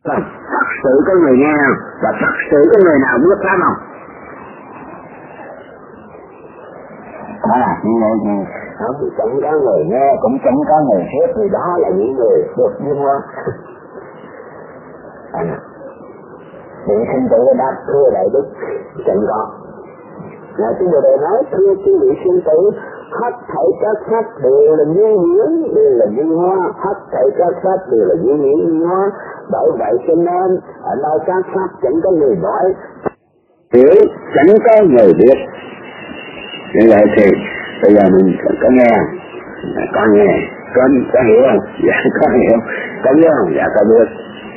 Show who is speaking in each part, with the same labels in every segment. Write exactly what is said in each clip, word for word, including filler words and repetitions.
Speaker 1: Thật sự có người nghe và thật sự có người nào biết pháp không? À, như vậy thì không chẳng có người nghe, cũng chẳng có người thuyết, thì đó là những người được liên hoa. À, thì sinh tử đáp thưa đại đức chẳng có. Nói chúng tôi nói thưa quý vị sinh tử, hết thảy các pháp đều là như nhiễm, đều là như hoa, hết thảy các pháp đều là như nhiễm như hoa. Bởi vậy cho nên ở nơi các pháp chẳng có người nói, hiểu chẳng có người biết. Như vậy thì bây giờ mình có nghe, có nghe, có, có hiểu không? Dạ có hiểu, có biết không? Dạ có biết.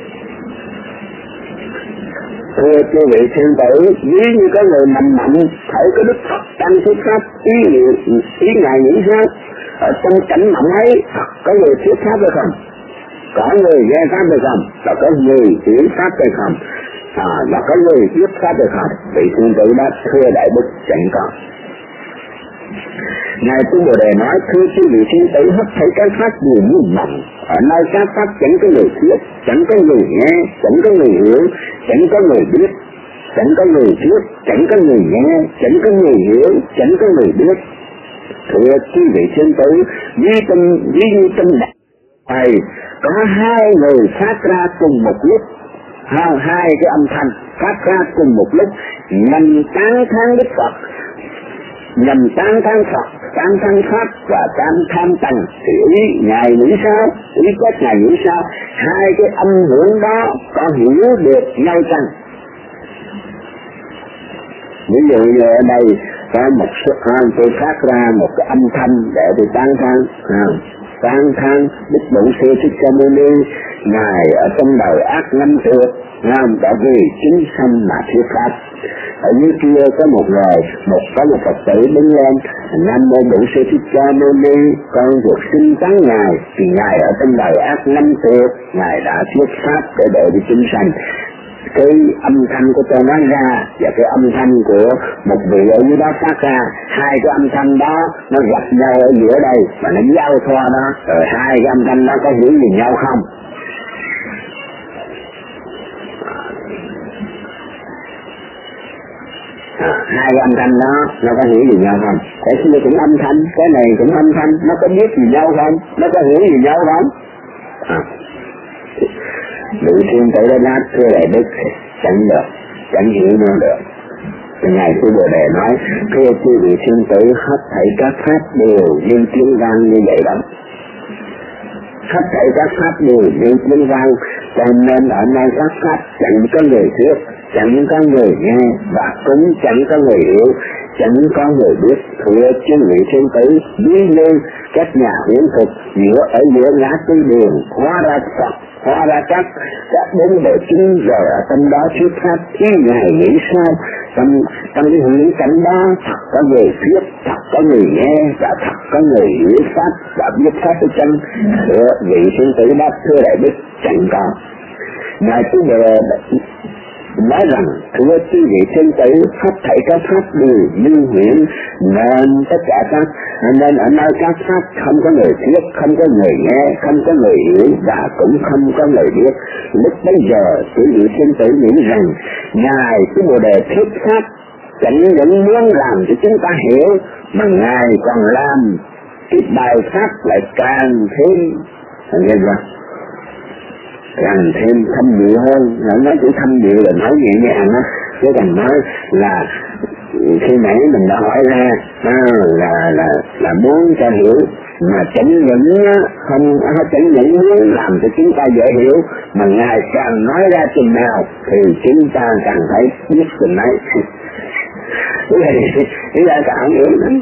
Speaker 1: Thưa quý vị thiên tử, nếu như có người mạnh mạnh thấy có đức Phật tăng thuyết pháp ý ý ngài nghĩ sao? Ở trong cảnh mạnh ấy có người thuyết pháp hay không? Có người nghe pháp hay không? Và có người hiểu pháp hay không? À, và có người thuyết pháp hay không? Vị thiên tử đã thưa đại đức chẳng có. Ngài Tu Bồ Đề nói thưa quý vị thiên tử, hết thảy các pháp đều như mộng. Ở nơi các pháp chẳng có người thuyết, chẳng có người nghe, chẳng có người hiểu, chẳng có người biết, chẳng có người thuyết, chẳng có người nghe, chẳng có người hiểu, chẳng có người biết. Thưa quý vị thiên tử, duy tâm duy như tâm này có hai người phát ra cùng một lúc, hai hai cái âm thanh phát ra cùng một lúc, nhằm tán thán Đức Phật, nhằm tán thán Phật, tán thán Pháp và tán thán Tăng. Thì ý ngài nghĩ sao? Ý cách ngài nghĩ sao? Hai cái âm hưởng đó có hiểu được nhau chăng? Ví dụ như ở đây có một số tôi phát ra một cái âm thanh để tôi tán thán, tán thán Đức Bổn Sư Thích Ca Mâu Ni, ngài ở trong đời ác năm trượt, đã vì chính sanh mà thuyết pháp. Ở dưới kia có một người, một có một Phật tử đứng lên, Nam Mô Bổn Sư Thích Ca Mâu Ni, con được xin tán ngài, thì ngài ở trong đời ác năm trượt, ngài đã thuyết pháp để độ cho chúng sanh. Cái âm thanh của tôi nói ra và cái âm thanh của một vị ở dưới đó phát ra, hai cái âm thanh đó nó gặp nhau ở giữa đây và nó giao thoa đó, rồi hai cái âm thanh đó có hiểu gì nhau không? À, hai cái âm thanh đó nó có hiểu gì nhau không? Cái kia cũng âm thanh, cái này cũng âm thanh, nó có biết gì nhau không? Nó có hiểu gì nhau không? À. Vị thiên tử đã nói thưa đại đức chẳng được, chẳng hiểu nữa được. Ngài Tu Bồ Đề nói thưa quý vị thiên tử, hết thảy các pháp đều như tiếng vang như vậy đó. Hết thảy các pháp đều như tiếng vang, cho nên ở nơi các pháp chẳng có người thuyết, chẳng có người nghe và cũng chẳng có người hiểu, chẳng có người biết. Thưa quý vị thiên tử, ví như các nhà huyễn thuật giữa ở giữa ngã tư đường hóa ra Phật, hóa ra các các bốn bề chính rồi ở trong đó thuyết pháp ý ngài nghĩ sao? Trong trong cái huyễn cảnh đó thật có người thuyết, thật có người nghe và thật có người hiểu pháp và biết pháp với chân. Thưa vị thiên tử đáp thưa đại đức chẳng có. Ngài Tu Bồ Đề nói rằng thưa quý vị thiên tử, hết thảy các pháp đều như huyễn, nên tất cả các nên ở nơi các pháp không có người thuyết, không có người nghe, không có người hiểu và cũng không có người biết. Lúc bấy giờ quý vị thiên tử nghĩ rằng ngài Tu Bồ Đề thuyết pháp chẳng những muốn làm cho chúng ta hiểu mà ngài còn làm cái bài pháp lại càng thêm nghe chưa? Càng thêm thâm diệu hơn. Nói chữ thâm diệu là nói nhẹ nhàng á, chứ còn nói là khi nãy mình đã hỏi ra à, là là là muốn cho hiểu, mà chẳng những không chẳng những muốn làm cho chúng ta dễ hiểu mà ngài càng nói ra chừng nào thì chúng ta càng phải biết chừng ấy. Thế là càng hiểu nữa.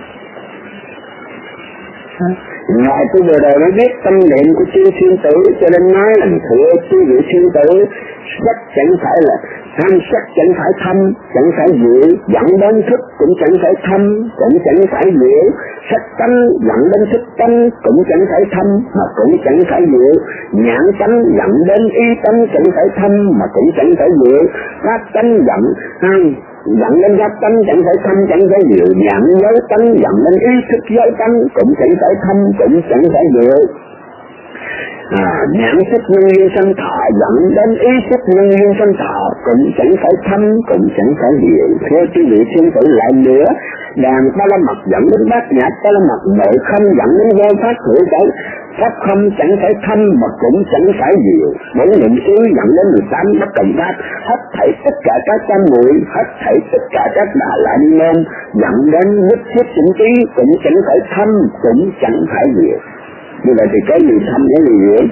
Speaker 1: Ngài Tu Bồ Đề mới biết tâm niệm của chư thiên tử, cho nên nói là thưa quý vị thiên tử, sắc chẳng phải là tham, sắc chẳng phải thâm, chẳng phải diệu, dẫn đến thức cũng chẳng phải thâm, cũng chẳng phải diệu, sắc tánh dẫn đến thức tánh cũng chẳng phải thâm mà cũng chẳng phải diệu, nhãn tánh dẫn đến ý tánh chẳng phải thâm mà cũng chẳng phải diệu, pháp tánh dẫn hai dẫn đến pháp tánh chẳng phải thâm chẳng phải diệu, dẫn dấu tánh dẫn đến ý thức dấu tánh cũng chẳng phải thâm cũng chẳng phải diệu. À, nhãn thức nhân duyên sanh thọ dẫn đến ý thức nhân duyên sanh thọ, cũng chẳng phải thâm, cũng chẳng phải diệu. Theo chư vị thiên tử lại nữa, đàn ba la mật dẫn đến bát nhã ba la mật, nội không dẫn đến vô pháp hữu cái. Pháp không chẳng phải thâm mà cũng chẳng phải diệu. Bốn niệm xứ dẫn đến mười tám bất cộng pháp, hết thảy tất cả các tam muội, hết thảy tất cả các đà la ni môn dẫn đến nhất thiết chỉnh trí, cũng chẳng phải thâm, cũng chẳng phải diệu. Như vậy thì cái gì thâm cái gì diệu?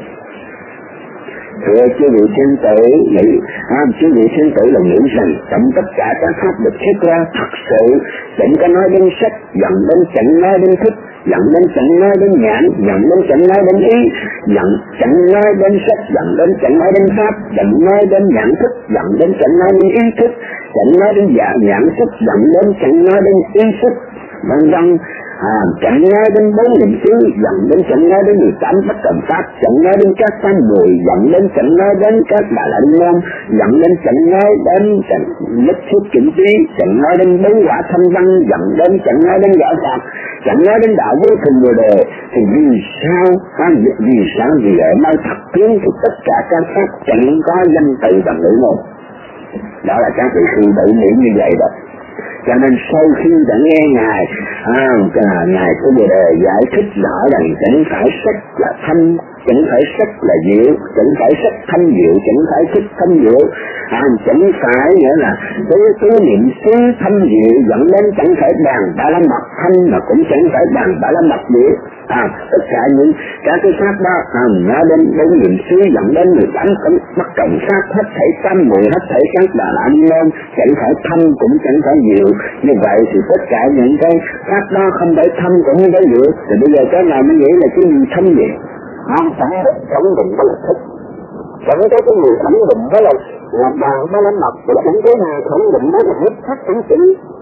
Speaker 1: Thưa chư vị thiên tử, nghĩ à, chư vị thiên tử là nghĩ rằng trong tất cả các pháp được thiết ra thật sự chẳng có nói đến sách, dẫn đến chẳng nói đến thức, dẫn đến chẳng nói đến nhãn, dẫn đến chẳng nói đến ý, dẫn chẳng nói đến sách, dẫn đến chẳng nói đến pháp, chẳng nói đến nhãn thức, dẫn đến chẳng nói đến ý thức, chẳng nói đến dạ nhãn thức, dẫn đến chẳng nói đến ý thức, vân vân. À, chẳng nói đến bốn niệm xứ, dẫn đến chẳng nói đến mười tám bất cộng pháp, chẳng nói đến các tam muội, dẫn đến chẳng nói đến các đà la ni môn, dẫn đến chẳng nói đến chẳng nhất thiết chỉnh trí, chẳng nói đến bốn quả thanh văn, dẫn đến chẳng nói đến đạo Phật, chẳng nói đến đạo vô thường bồ đề. Thì vì sao ha, vì sao vì ở nơi thật kiến thì tất cả các pháp chẳng có danh từ bằng ngữ ngôn. Đó là các vị sư tự nghĩ như vậy đó. Cho nên sau khi đã nghe Ngài à, Ngài có đề giải thích rõ rằng chẳng phải sách là thâm, chẳng phải sách là diệu, chẳng phải sách thâm diệu, chẳng phải sách thâm diệu, à, chẳng phải nghĩa là cái tứ niệm xứ thâm diệu dẫn đến chẳng phải bàn ba la mật thâm mà cũng chẳng phải bàn ba la mật diệu. À, tất cả những các cái pháp đó à, nó đến bốn niệm xứ dẫn đến mười tám bất cộng pháp, hết thảy tam muội, hết thảy các đà la ni môn, chẳng phải thâm cũng chẳng phải diệu. Như vậy thì tất cả những cái pháp đó không phải thâm cũng không phải diệu. Thì bây giờ cái nào mới nghĩ là cái gì thâm diệu? Không phải khẳng định đó là thích, chẳng có cái gì khẳng định đó là là bàn ba la mật, chẳng có nào khẳng định đó là nhất thiết chỉnh trí.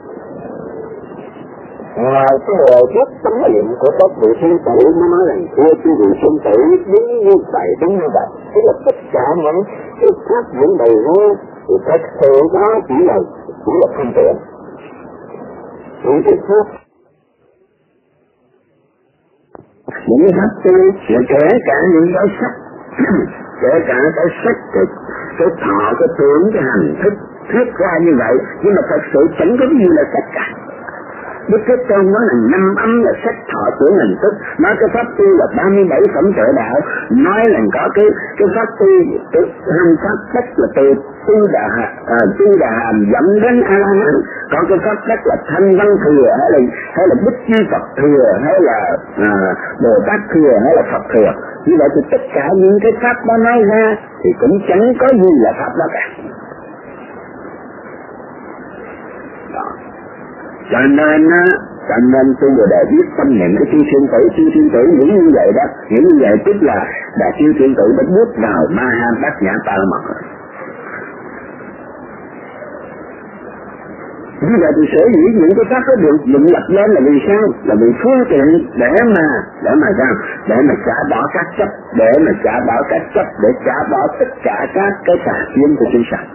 Speaker 1: Ngoài cái lời thuyết tâm niệm của các vị thiên tử mới nói rằng thưa chư vị thiên tử đúng như vậy, đúng như vậy. Tức là tất cả những cái pháp những đầy vô thì thật sự đó chỉ là chỉ là phương tiện. Những cái pháp những cái pháp tư và kể cả những cái sắc kể cả cái sắc cái, cái thọ cái tưởng cái hành thức thuyết ra như vậy, nhưng mà thật sự chẳng có gì là tất cả. Đức Thế Tôn nói là năm âm là sắc thọ tưởng hành thức, nói cái pháp tư là ba mươi bảy phẩm trợ đạo, nói là có cái cái pháp tư cái hành pháp sắc là từ tư đà à, tư đà hàm dẫn đến a la hán, còn cái pháp sắc là thanh văn thừa hay là hay là bích chi Phật thừa hay là à, Bồ Tát thừa hay là Phật thừa. Như vậy thì tất cả những cái pháp đó nói ra thì cũng chẳng có gì là pháp đó cả. Đó. Cho nên á, cho nên tôi vừa đã viết tâm niệm cái chư thiên tử, chư thiên tử nghĩ như vậy đó, nghĩ như vậy tức là đã chư thiên tử đã bước vào ma ha bát nhã ba la mật rồi. Như vậy thì sở dĩ những cái pháp đó được dựng lập lên là vì sao? Là vì phương tiện để mà để mà sao? Để mà trả bỏ các chấp, để mà trả bỏ các chấp, để trả bỏ tất cả các cái tà kiến của chúng sanh.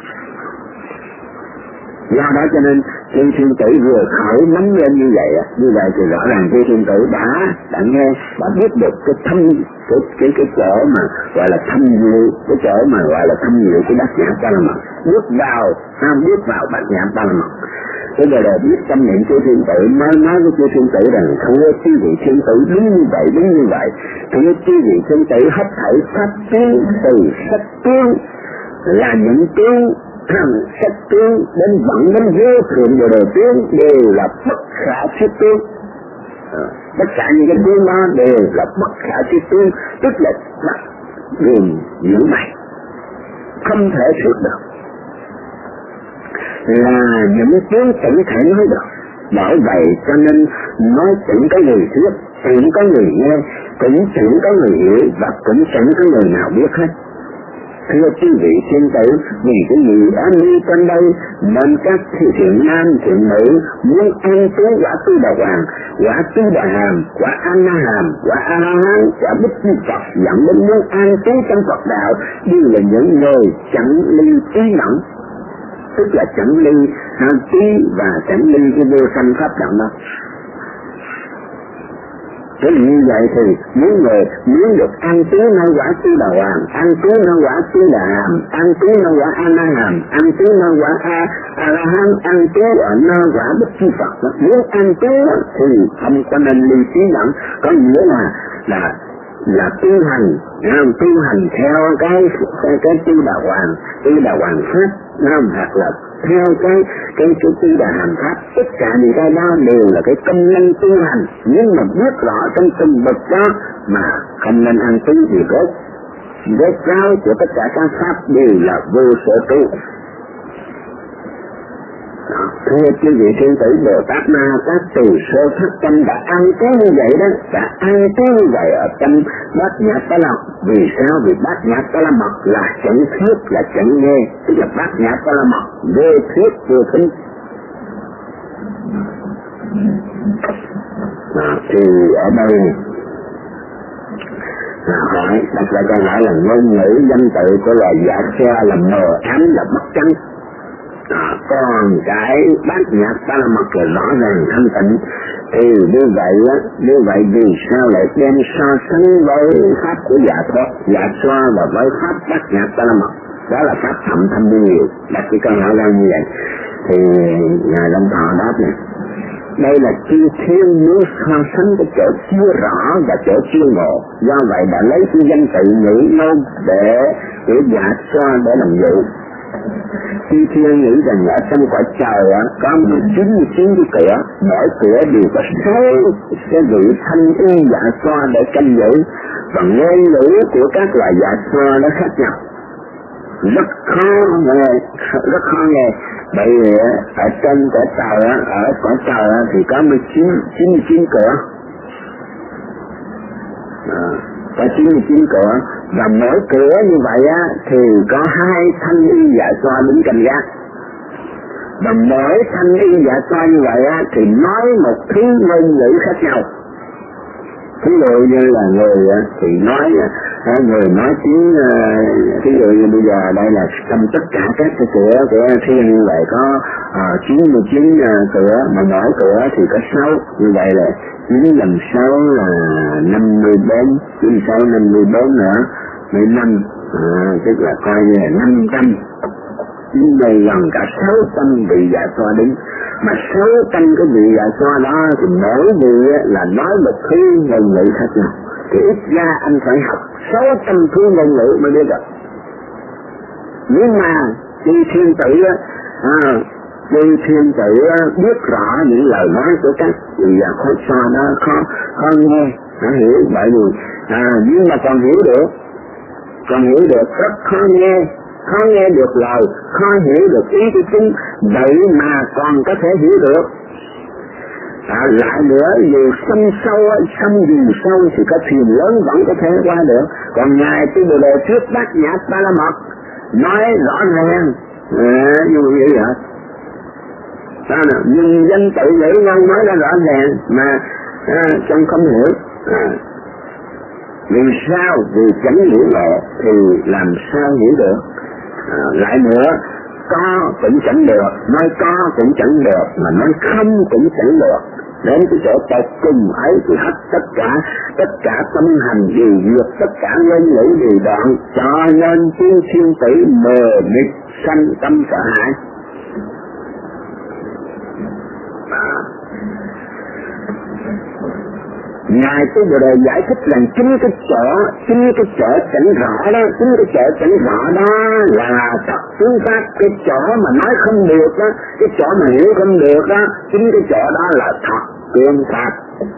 Speaker 1: Do đó cho nên chư thiên tử vừa khởi nắm lên như vậy, như vậy thì rõ ràng chư thiên tử đã đã nghe, đã biết được cái thâm cái cái cái chỗ mà gọi là thâm diệu, cái chỗ mà gọi là thâm diệu của bát nhã ba la mật, bước vào, không bước vào bát nhã ba la mật. Bây giờ là biết tâm niệm chư thiên tử mới nói với chư thiên tử rằng thưa chư vị thiên tử đúng như vậy, đúng như vậy. Thưa chư vị thiên tử hết thảy pháp tướng từ sắc tướng là những tướng thằng sắc tướng đến vận đến vô thượng và đồ tướng đều là bất khả thiết tướng. À, tất cả những cái tướng đó đều là bất khả thiết tướng, tức là mặt đường những mày không thể thuyết được, là những tướng chẳng thể nói được. Bởi vậy cho nên nói chẳng có người thuyết, chẳng có người nghe, cũng chẳng có người hiểu và cũng chẳng có người nào biết hết. Thưa quý vị thiên tử, vì cái gì an nguy trên đây nên các thiện nam thiện nữ muốn an trú quả tư đà hoàng, quả tư đà hàm, quả an na hàm, quả a la hán, quả bích chi Phật dẫn đến muốn an trú trong Phật đạo đều là những người chẳng ly trí nhẫn, tức là chẳng ly hàm trí và chẳng ly cái vô sanh pháp đẳng đó. Thế như vậy thì muốn người muốn được an trú nơi quả Tư Đà Hoàng, an trú nơi quả Tư Đà Hàm, an trú nơi quả A Na Hàm, an trú nơi quả A A La Hán, an trú ở nơi quả Đức Chi Phật. Muốn an trú thì không có nên ly trí dẫn, có nghĩa là là là tu hành, tu hành theo cái cái cái Tư Đà Hoàng, Tư Đà Hoàng pháp, hoặc là theo cái cái cái Tư Đà Hàm pháp. Tất cả những cái đó đều là cái công năng tu hành, nhưng mà biết rõ trong từng bậc đó mà không nên ăn trú thì rốt rốt ráo của tất cả các pháp đều là vô sở tu. Thưa quý vị thiên tử, Bồ Tát Ma Tát từ sơ phát tâm đã ăn trú như vậy đó, đã ăn trú như vậy ở trong Bát Nhã Ba La Mật. Vì sao? Vì Bát Nhã Ba La Mật là chẳng thuyết, là chẳng nghe, tức là Bát Nhã Ba La Mật vô thuyết vô thính. À, thì ở đây à, hỏi đặt ra câu hỏi là ngôn ngữ danh tự của loài dạ xoa là mờ ám, là bất chánh. À, còn cái Bát Nhã Ba La Mật là rõ ràng thanh tịnh. Thì như vậy á, như vậy vì sao lại đem so sánh với pháp của dạ thoát, dạ xoa và với pháp Bát Nhã Ba La Mật? Đó là pháp thậm thâm nhiều. Đặt cái câu hỏi ra như vậy thì ngài Long Thọ đáp này: đây là chư thiên muốn so sánh cái chỗ chưa rõ và chỗ chưa ngộ, do vậy đã lấy cái danh tự ngữ ngôn để để dạ xoa để làm dụ. Chư thiên nghĩ rằng ở trong cõi trời có chín mươi chín cái cửa, mỗi cửa đều có sáu cái vị thanh y dạ xoa để canh giữ, và ngôn ngữ của các loài dạ xoa nó khác nhau, rất khó nghe, rất khó nghe. Bởi vì ở trên cõi trời, ở cõi trời thì có chín mươi chín cửa, à, có chín mươi chín cửa, và mỗi cửa như vậy á, thì có hai thanh y dạ xoa đứng canh gác. Và mỗi thanh y dạ xoa như vậy á, thì nói một thứ ngôn ngữ khác nhau. Ví dụ như là người thì nói, người nói tiếng, ví dụ như bây giờ đây là trong tất cả các cái cửa của thiên như vậy có uh, chín mươi chín cửa, mà mỗi cửa thì có sáu, như vậy là chín lần sáu là năm mươi bốn, chín sáu năm mươi bốn nữa, mười năm, à, tức là coi như là năm trăm, chín mươi lần cả sáu trăm vị dạ xoa đứng. Mà sáu trăm cái vị dạ xoa đó thì mỗi vị là nói một thứ ngôn ngữ khác nhau, thì ít ra anh phải học sáu trăm thứ ngôn ngữ mới biết được. Nhưng mà chư thiên tử à, chư thiên tử biết rõ những lời nói của các vị dạ xoa đó khó khó nghe, khó hiểu, bởi vì à, nhưng mà còn hiểu được, còn hiểu được rất khó nghe, khó nghe được lời, khó hiểu được ý của chúng, vậy mà còn có thể hiểu được. À, lại nữa, dù sông sâu, sông dù sâu thì có thuyền lớn vẫn có thể qua được. Còn ngài Tư Bồ Đề thuyết Bát Nhã Ba La Mật nói rõ ràng, à, như vậy vậy. Sao nào? Nhưng danh tự ngữ ngôn nói ra rõ ràng mà à, trong không hiểu. À, vì sao? Vì chẳng hiểu lộ thì làm sao hiểu được. À, lại nữa, có cũng chẳng được, nói có cũng chẳng được, mà nói không cũng chẳng được. Đến cái chỗ tột cùng ấy thì hết tất cả, tất cả tâm hành đều diệt, tất cả ngôn ngữ đều đoạn, cho nên chư thiên tử mờ mịt sanh tâm sợ hãi. À, ngài Tư Bồ Đề giải thích rằng chính cái chỗ, chính cái chỗ chẳng rõ đó, chính cái chỗ chẳng rõ đó là thật tướng pháp. Cái chỗ mà nói không được đó, cái chỗ mà hiểu không được đó, chính cái chỗ đó là thật tướng pháp.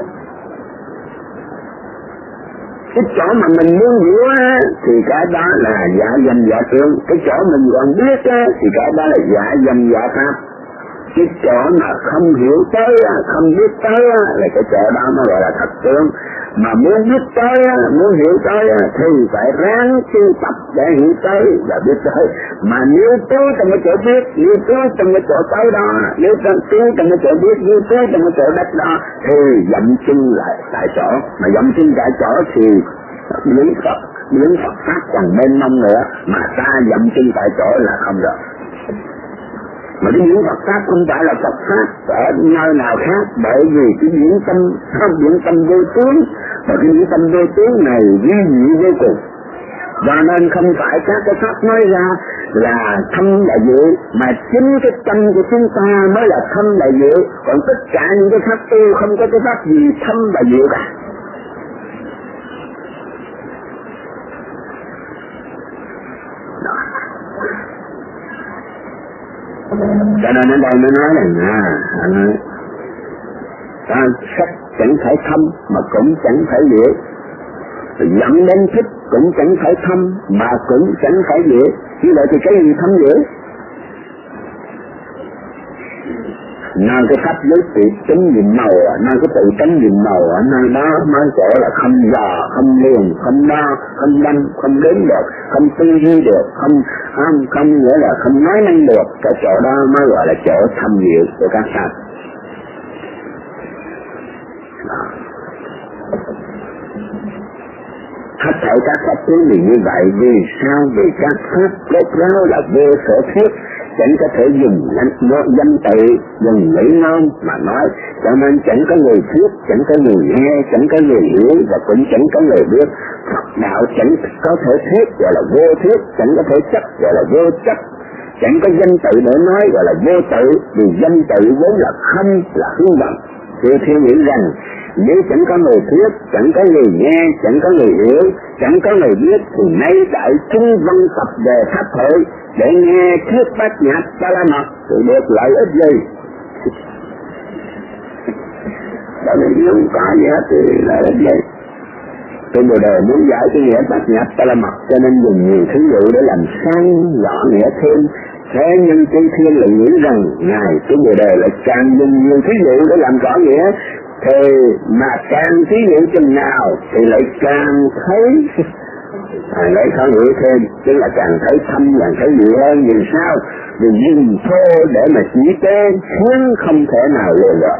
Speaker 1: Cái chỗ mà mình muốn hiểu á, thì cái đó là giả danh giả tướng. Cái chỗ mình còn biết á, thì cái đó là giả danh giả pháp. Cái chỗ mà không hiểu tới, không biết tới là cái chỗ đó nó gọi là thật tướng. Mà muốn biết tới, muốn hiểu tới thì phải ráng tu tập để hiểu tới và biết tới. Mà nếu tu trong cái chỗ biết, nếu tu trong cái chỗ tới đó, nếu tu trong cái chỗ biết, nếu tu trong cái chỗ đất đó, thì dậm chân lại tại chỗ. Mà dậm chân tại chỗ thì biến Phật, biến Phật pháp còn bên mông nữa, mà ta dậm chân tại chỗ là không được. Mà cái những Phật Pháp không phải là Phật Pháp ở nơi nào khác, bởi vì cái diễn tâm, không diễn tâm vô tướng, và cái diễn tâm vô tướng này vi diệu vô cùng. Và nên không phải các cái Pháp nói ra là thâm là diệu, mà chính cái tâm của chúng ta mới là thâm là diệu, còn tất cả những cái Pháp tu không có cái Pháp gì thâm và diệu cả. Cho nên ở đây mới nói là à, anh ơi, ta sắc chẳng phải thâm mà cũng chẳng phải diệu, dẫn đến thích cũng chẳng phải thâm mà cũng chẳng phải diệu. Như vậy thì cái gì thâm diệu? Nơi cái pháp giới tự tính nhìn màu, nơi cái tự tính nhìn màu, nơi đó mới chỗ là không dò, không liền, không đo, không đâm, không đếm được, không tư duy được, không không không nghĩa là không nói năng được. Cái chỗ đó mới gọi là chỗ thâm diệu của các pháp. Hết thảy các pháp tướng thì như vậy. Vì sao? Vì các pháp rốt ráo là vô sở thiết, chẳng có thể dùng danh tự, dùng mỹ ngôn mà nói, cho nên chẳng có người thuyết, chẳng có người nghe, chẳng có người hiểu và cũng chẳng có người biết. Phật đạo chẳng có thể thuyết gọi là vô thuyết, chẳng có thể chấp gọi là vô chấp, chẳng có danh tự để nói gọi là vô tự, vì danh tự vốn là không, là hư vọng. Thì theo nghĩ rằng nếu chẳng có người thuyết, chẳng có người nghe, chẳng có người hiểu, chẳng có người biết, thì nay đại chúng văn tập về pháp hội để nghe thuyết bát nhã ba la mật thì được lợi ích gì? Bởi vì không có gì hết thì lợi ích gì? Tôi Bồ Đề muốn giải cái nghĩa bát nhã ba la mật, cho nên dùng nhiều thí dụ để làm sáng rõ nghĩa thêm. Thế nhưng chư thiên lại nghĩ rằng ngài cái Bồ Đề lại càng dùng nhiều thí dụ để làm rõ nghĩa, thì mà càng thí dụ chừng nào thì lại càng thấy à, lại khó hiểu thêm, tức là càng thấy thâm, càng thấy dịu hơn. Vì sao? Vì dùng thô để mà chỉ tế khiến không thể nào lừa được.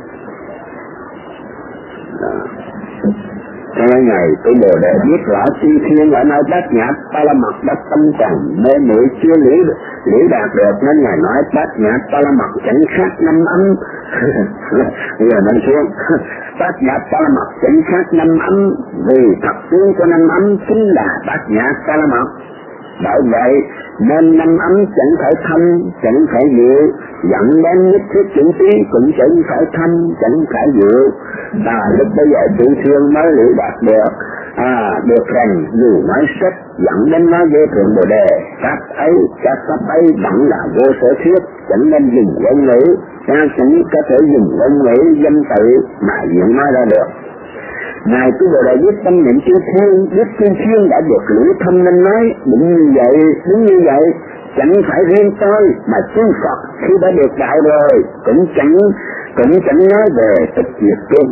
Speaker 1: Cho nên ngày tôi Bồ Đề biết rõ chư thiên ở nơi bát nhã ba la mật đã tâm trần mê muội chưa liễu liễu đạt được, nên ngài nói bát nhã ba la mật chẳng khác năm ấm. Bây giờ nói xuống bát nhã ba la mật chẳng khác năm ấm, vì thật tướng của năm ấm chính là bát nhã ba la mật. Bởi vậy nên năm ấm chẳng phải thâm, chẳng phải diệu, dẫn đến nhất thiết chuyển trí cũng chẳng phải thâm, chẳng phải diệu. Và lúc bây giờ chư thiên mới liễu đạt được à, được rằng dù nói sách dẫn đến nói về thượng Bồ Đề, các ấy các pháp ấy vẫn là vô sở thiết, chẳng nên dùng ngôn ngữ, chẳng có thể dùng ngôn ngữ danh tự mà diễn nói ra được. Ngài Tu Bồ Đề biết tâm niệm chư thiên, biết chư thiên đã được lưỡi thâm nên nói đúng như vậy, đúng như vậy. Chẳng phải riêng tôi mà chư Phật khi đã được đạo rồi cũng chẳng cũng chẳng nói về tịch diệt chung.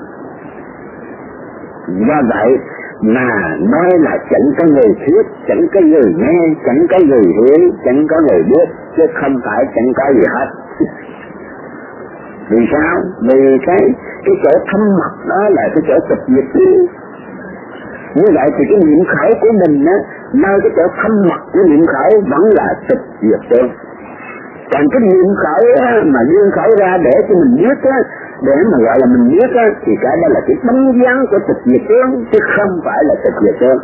Speaker 1: Do vậy mà nói là chẳng có người thuyết, chẳng có người nghe, chẳng có người hiểu, chẳng có người biết, chứ không phải chẳng có gì hết. Vì sao? Vì cái cái chỗ thâm mật đó là cái chỗ tịch diệt. Như vậy thì cái niệm khởi của mình á, nơi cái chỗ thâm mật của niệm khởi vẫn là tịch diệt được. Còn cái niệm khởi á, mà dương khởi ra để cho mình biết á, để mà gọi là mình biết á, thì cái đó là cái bóng dáng của tịch diệt tướng, chứ không phải là tịch diệt tướng.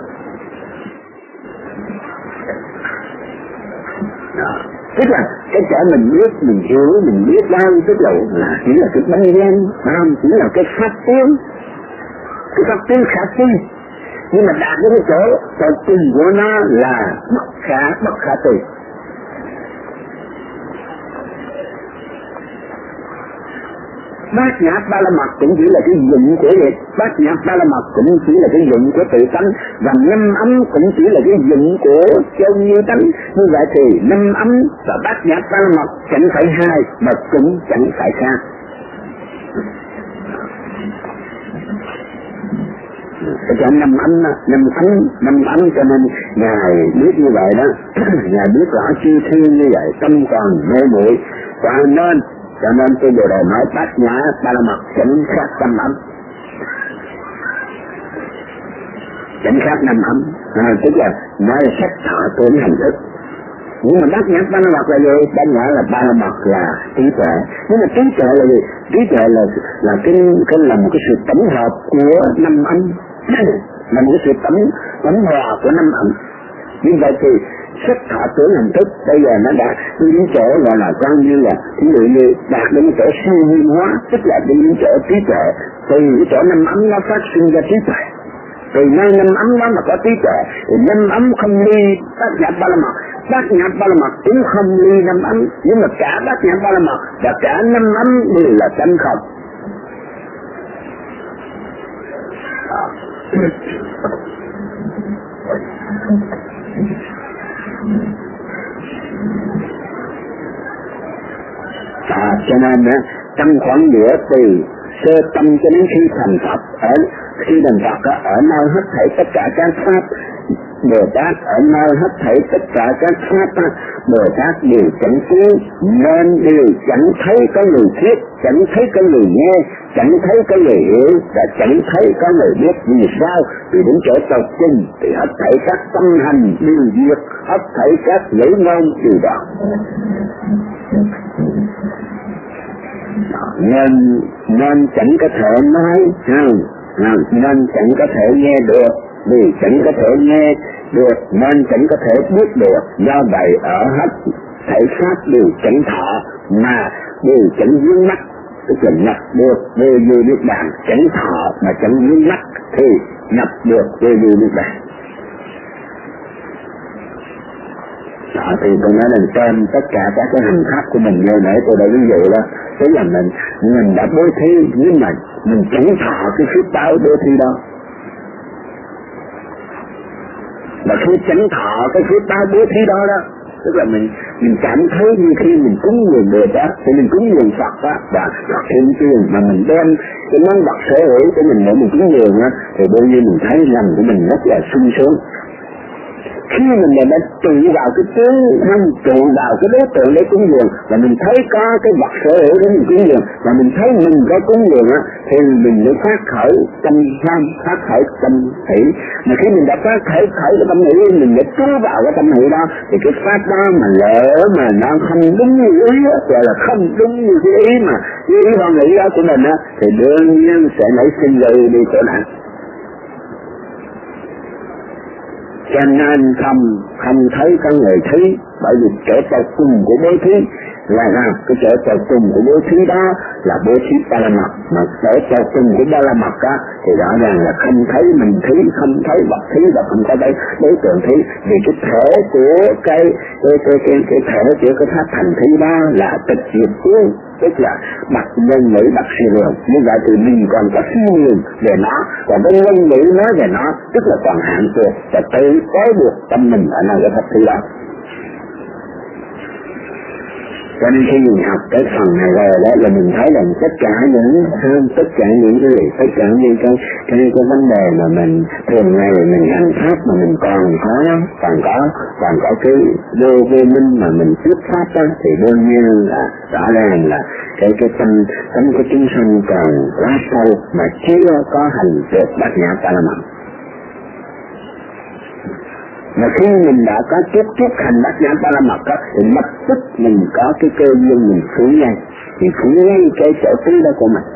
Speaker 1: Tức là cái chỗ mình biết, mình hiểu, mình biết bao, tức là, là chỉ là cái bánh gian, không, chỉ là cái pháp tiếng, cái pháp tiếng khả thi. Nhưng mà đạt đến cái chỗ, chỗ tình của nó là bất khả, bất khả tùy. Bát nhã ba la mật cũng chỉ là cái dụng của việc, bát nhã ba la mật cũng chỉ là cái dụng của tự tánh, và năm ấm cũng chỉ là cái dụng của châu như tánh. Như vậy thì năm ấm và bát nhã ba la mật chẳng phải hai mà cũng chẳng phải khác. Cái chỗ năm ấm, năm ấm, năm ấm cho nên ngài biết như vậy đó, ngài biết rõ chư thiên như vậy, tâm còn mê muội, và nên cho nên tôi Bồ Đề nói bát nhã ba la mật chẳng khác tâm ấm, chẳng khác năm ấm, à, tức là nói là sắc thọ tưởng hành thức. Nhưng mà bát nhã ba la mật là gì? Bát nhã là ba la mật là trí tuệ. Nhưng mà trí tuệ là gì? Trí tuệ là là cái cái là một cái sự tổng hợp của năm âm, là một cái sự tổng tổng hòa của năm âm. Như vậy thì sắc thọ tưởng hành thức bây giờ nó đã đi đến chỗ gọi là coi như là ví dụ như đạt đến chỗ siêu nhiên hóa, tức là đi đến chỗ trí tuệ. Từ cái chỗ năm ấm nó phát sinh ra trí tuệ, từ nơi năm ấm đó mà có trí tuệ thì năm ấm không ly bát nhã ba la mật, bát nhã ba la mật cũng không ly năm ấm, nhưng mà cả bát nhã ba la mật và cả năm ấm đều là tánh không. À, cho nên trong khoảng giữa từ sơ tâm cho đến khi thành Phật, ở khi thành Phật đó, ở nơi hết thảy tất cả các pháp Bồ Tát, ở nơi hết thảy tất cả các pháp đó, Bồ Tát đều chẳng tiến, nên đều chẳng thấy có người thuyết, chẳng thấy có người nghe, chẳng thấy có người hiểu và chẳng thấy có người biết. Vì sao? Vì đến chỗ tột cùng thì hết thảy các tâm hành đều diệt, hết thảy các ngữ ngôn đều đoạn. Nên nên chẳng có thể nói, nên chẳng có thể nghe được, vì chẳng có thể nghe được nên chẳng có thể biết được. Do vậy ở hết thể pháp đều chẳng thọ mà đều chẳng vướng mắc, tức là nhập được về vô niết bàn. Chẳng thọ mà chẳng vướng mắc thì nhập được về vô niết bàn. Đó, thì tôi nói lên trên tất cả các cái hành pháp của mình như nãy tôi đã ví dụ đó, tức là mình mình đã bố thí, nhưng mà mình chẳng thọ cái phước báo bố thí đó. Và khi chẳng thọ cái phước báo bố thí đó đó, tức là mình mình cảm thấy như khi mình cúng dường Bồ Tát thì mình cúng dường Phật đó, và Phật hiện tiền mà mình đem cái món vật sở hữu của mình để mình cúng dường á, thì đôi như mình thấy lòng của mình rất là sung sướng. Khi mình đã trụ vào cái tướng, không trụ vào cái đối tượng để cúng dường, và mình thấy có cái vật sở hữu để mình cúng dường, và mình thấy mình có cúng dường á, thì mình mới phát khởi tâm tham, phát khởi tâm hỷ. Mà khi mình đã phát khởi khởi cái tâm hỷ, mình đã trú vào cái tâm hỷ đó, thì cái pháp đó mà lỡ mà nó không đúng như ý á, gọi là không đúng như cái ý mà cái ý hoan nghĩ đó của mình á, thì đương nhiên sẽ nảy sinh ra đi khổ nạn. Cho nên không không thấy có người thí, bởi vì chỗ tột cùng của bố thí là nào? Cái chỗ tột cùng của bố thí đó là bố thí ba la mật, mà chỗ tột cùng của ba la mật đó thì rõ ràng là không thấy mình thí, không thấy vật thí và không có thấy đối tượng thí. Vì cái thể của cái cái cái cái, cái thể của cái pháp thành thí đó là tịch diệt tướng, tức là bậc nhân ngữ bậc siêu lượng. Như vậy thì mình còn có siêu lượng về nó, còn cái nhân ngữ nói về nó tức là còn hạn chế và tự có được tâm mình ở nơi cái pháp thí đó. Cho nên khi mình học cái phần này rồi đó là mình thấy rằng tất cả những tất cả những cái tất cả những cái cái cái vấn đề mà mình thường ngày mình hành pháp mà mình còn có còn có còn có cái đô vô minh mà mình tiếp pháp đó, thì đương nhiên là rõ ràng là cái cái tâm tâm của chúng sanh còn quá sâu mà chưa có hành được bát nhã ba la mật. Mà khi mình đã có tiếp tiếp hành bát nhã ba la mật đó, thì lập tức mình có cái cơ duyên mình phủ ngay, thì phủ ngay cái chỗ tí đó của mình.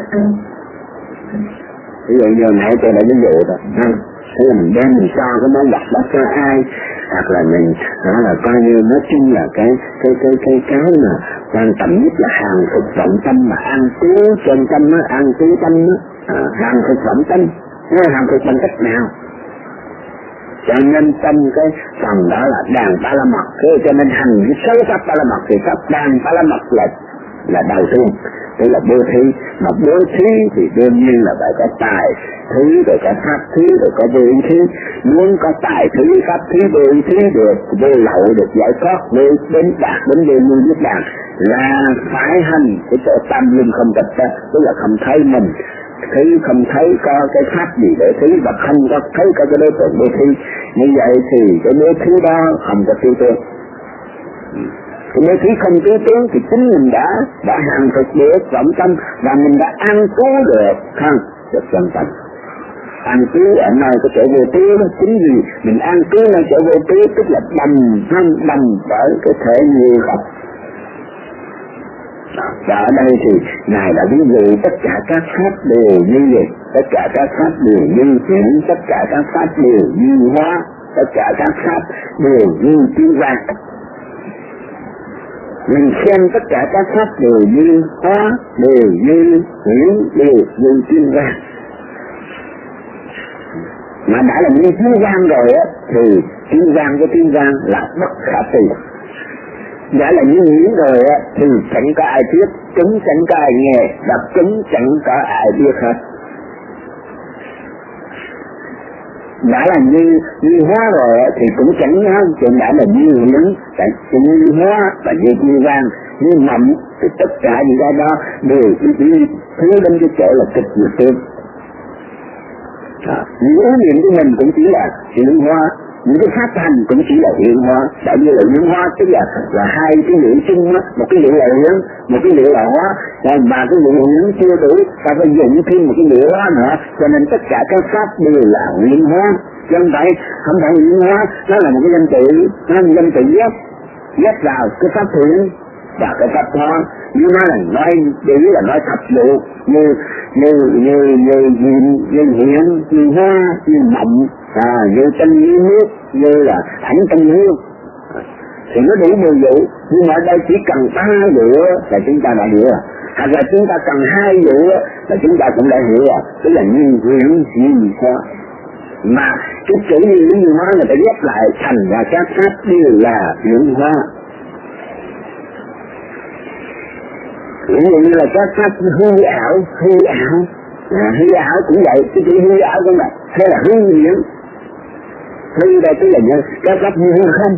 Speaker 1: Ví dụ như nãy tôi đã ví dụ rồi, thế là mình đem mình cho cái món vật đó cho ai, hoặc là mình đó là coi như nói chung là cái cái cái cái cái mà quan trọng nhất là hàng thực phẩm tâm, mà ăn cứu chân tâm đó, ăn cứu tâm đó, à, hàng thực phẩm tâm, hàng thực bằng cách nào? Cho nên trong cái phần đó là đàn ba la mật, cho nên hành cái sáu pháp ba la mật thì pháp đàn ba la mật là là đầu tiên, tức là bố thí. Mà bố thí thì đương nhiên là phải có tài thí, rồi có pháp thí, rồi có vô thí. Muốn có tài thí, pháp thí, vô thí được, vô lậu được giải thoát, đến đến đạt đến vô lưu niết bàn là phải hành cái chỗ tam linh không tịch đó, tức là không thấy mình thấy, không thấy có cái pháp gì để thí, và không có thấy có cái đối tượng bố thí. Như vậy thì cái bố thí đó không có tiêu tướng. Cái bố thí không tiêu tướng thì chính mình đã đã hàng thực được vọng tâm, và mình đã an trú được không được chân tâm. an trú ở nơi có chỗ vô trú. Chính vì mình an trú nơi chỗ vô trú tức là đầm thân đầm bởi cái thể như Phật. Và ở đây thì Ngài đã ví dụ tất cả các pháp đều như vậy, tất cả các pháp đều như chuyển, tất cả các pháp đều như hóa, tất cả các pháp đều như tiếng vang. Mình xem tất cả các pháp đều như hóa, đều như chuyển, đều như tiếng vang. Mà đã là như tiếng vang rồi á, thì tiếng vang của tiếng vang là bất khả tư. Đã là như nhiễm rồi á, thì chẳng có ai biết, chúng chẳng có ai nghe, và chúng chẳng có ai biết hết. Đã là như, như hóa rồi á, thì cũng chẳng nhớ, chuyện đã là như nhiễm, tại như hóa và như như vang, như mộng, thì tất cả những cái đó đều đi thứ đến cái chỗ là kịch diệt tiên. Những ý niệm của mình cũng chỉ là hiện hóa, những cái pháp hành cũng chỉ là hiện hóa. Tại vì là hiện hóa tức là là hai cái liệu chung đó, một cái liệu là hiện, một cái liệu là hóa, mà cái liệu hiện chưa đủ, ta phải dùng thêm một cái liệu hóa nữa, cho nên tất cả các pháp đều là hiện hóa. Chứ không phải không phải hiện hóa, nó là một cái danh tự, nó là một danh tự ghép ghép vào cái pháp hiện và cái pháp hóa. Nhưng nó là nói chỉ là nói thật sự như như như như như như hiện, như hóa, như mộng, à, như tinh như nước, như là ảnh tinh hương, thì nó đủ mười vụ. Nhưng mà ở đây chỉ cần ba vụ là chúng ta đã hiểu rồi, hoặc là chúng ta cần hai vụ là chúng ta cũng đã hiểu rồi, tức là như hiện, như hóa. Mà cái chữ như như hóa người ta ghép lại thành ra các pháp đều là hiện hóa. Ví dụ như là các pháp hư ảo, hư ảo, à, hư ảo cũng vậy, cái chữ hư ảo cũng vậy, hay là hư nhiễm. Hư đây tức là như các pháp như hư không,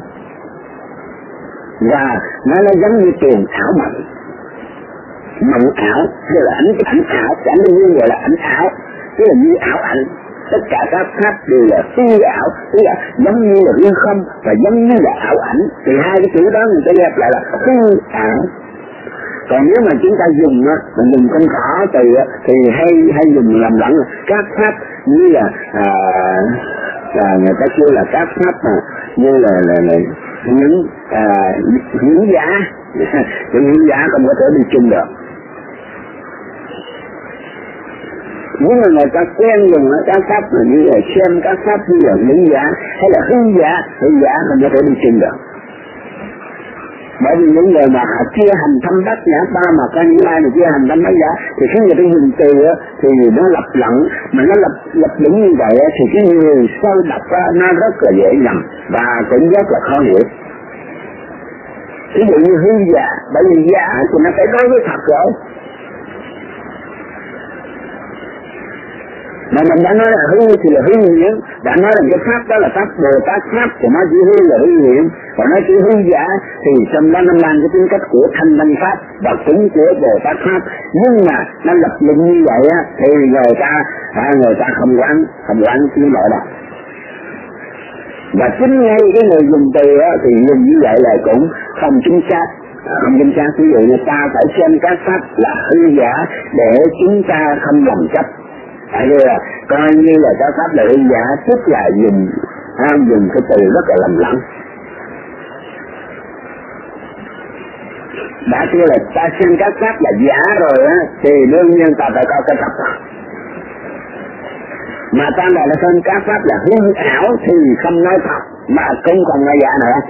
Speaker 1: và nó nó giống như tiền ảo mộng, mộng ảo, hay là ảnh ảnh ảo, ảnh như gọi là ảnh ảo, tức là như ảo ảnh. Tất cả các pháp đều là hư ảo, tức là giống như là hư không và giống như là ảo ảnh. Thì hai cái chữ đó người ta ghép lại là hư ảo. Còn nếu mà chúng ta dùng á, mình dùng con thỏ từ á, thì hay hay dùng làm lẫn các pháp như là à, à, người ta kêu là các pháp mà như là là, là những à, những giá, những giá không có thể đi chung được. Nếu mà người ta quen dùng các pháp là như là xem các pháp như là những giá hay là hư giá, hư giá không có thể đi chung được. Bởi vì những người mà chưa hành thâm đắc nhã ba mà có những ai mà chưa hành thâm đắc giả thì khi người ta dùng từ thì nó lập lẫn, mà nó lập lập đúng như vậy thì cái người sâu đọc nó rất là dễ nhầm và cũng rất là khó hiểu. Ví dụ như hư giả, bởi vì giả thì nó phải đối với thật rồi. Mà mình đã nói là hư thì là hư nhiễm, đã nói là cái pháp đó là pháp Bồ Tát pháp của nó chỉ hư là hư nhiễm, còn nó chỉ hư giả thì trong đó nó mang cái tính cách của thanh văn pháp và cũng của Bồ Tát pháp. Nhưng mà nó lập luận như vậy á thì người ta à, người ta không quán không quán chứ nội đó. Và chính ngay cái người dùng từ á thì dùng như vậy là cũng không chính xác. À, không chính xác. Ví dụ như ta phải xem các pháp là hư giả để chúng ta không lầm chấp. Tại vì là coi như là các pháp là hư giả, tức là dùng à, dùng cái từ rất là lầm lẫn. Đã kêu là ta xem các pháp là giả rồi á thì đương nhiên ta phải có cái thật. Mà ta nói là xem các pháp là hư ảo thì không nói thật, mà cũng không nói giả nữa.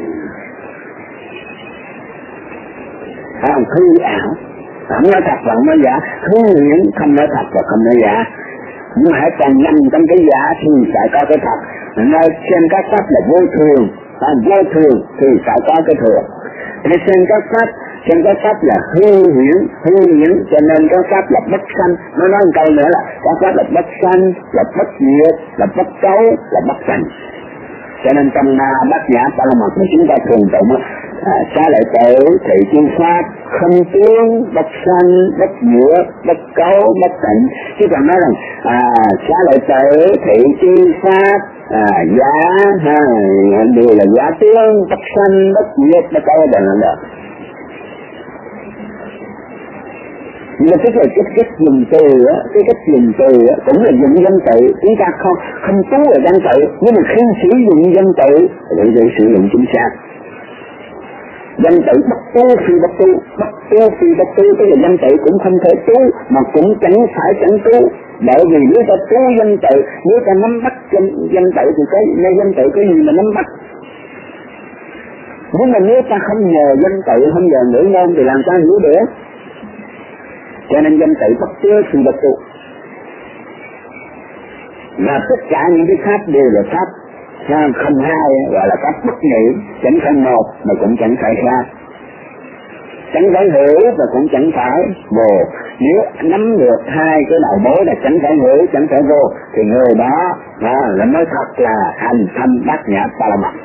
Speaker 1: Không, hư ảo không nói thật và không nói giả, hư nhiễm không nói thật và không nói giả. Nhưng mà hãy còn nằm trong cái giả thì phải có cái thật. Nói xem các pháp là vô thường, à, vô thường thì phải có cái thường. Để xem các pháp, xem các pháp là hư huyễn, hư huyễn cho nên các pháp là bất sanh. Nó nói một câu nữa là các pháp là bất sanh, là bất diệt, là bất cấu, là bất sanh. Cho nên trong uh, bát nhã ba la mật mà chúng ta thường tụng à, xá lợi tử thị chư pháp không tiến, bất sanh, bất diệt, bất cấu, bất tịnh. Chứ còn nói rằng à, xá lợi tử thị chư pháp à, giả ha, đều là giả tiến, bất sanh, bất diệt, bất cấu đều là được. Nhưng mà tức là cái cách dùng từ á, cái cách dùng từ á cũng là dùng danh tự, chúng ta không không tú là danh tự, nhưng mà khi sử dụng danh tự để để sử dụng chính xác. Danh tự bất tu phi bất tu, bất tu phi bất tu, tức là danh tự cũng không thể tu, mà cũng chẳng phải chẳng tu, bởi vì nếu ta tu danh tự, nếu ta nắm bắt danh, danh tự thì cái nơi danh tự cái gì mà nắm bắt. Nhưng mà nếu ta không nhờ danh tự, không nhờ ngữ ngôn thì làm sao hiểu được? Cho nên danh tự bất tu phi bất tu, và tất cả những cái pháp đều là pháp không hai, gọi là pháp bất nhị, chẳng phải một mà cũng chẳng phải hai, chẳng phải hữu và cũng chẳng phải vô. Nếu nắm được hai cái đầu mối là chẳng phải hữu chẳng phải vô thì người đó đó là mới thật là hành thanh bát nhã ba la mật.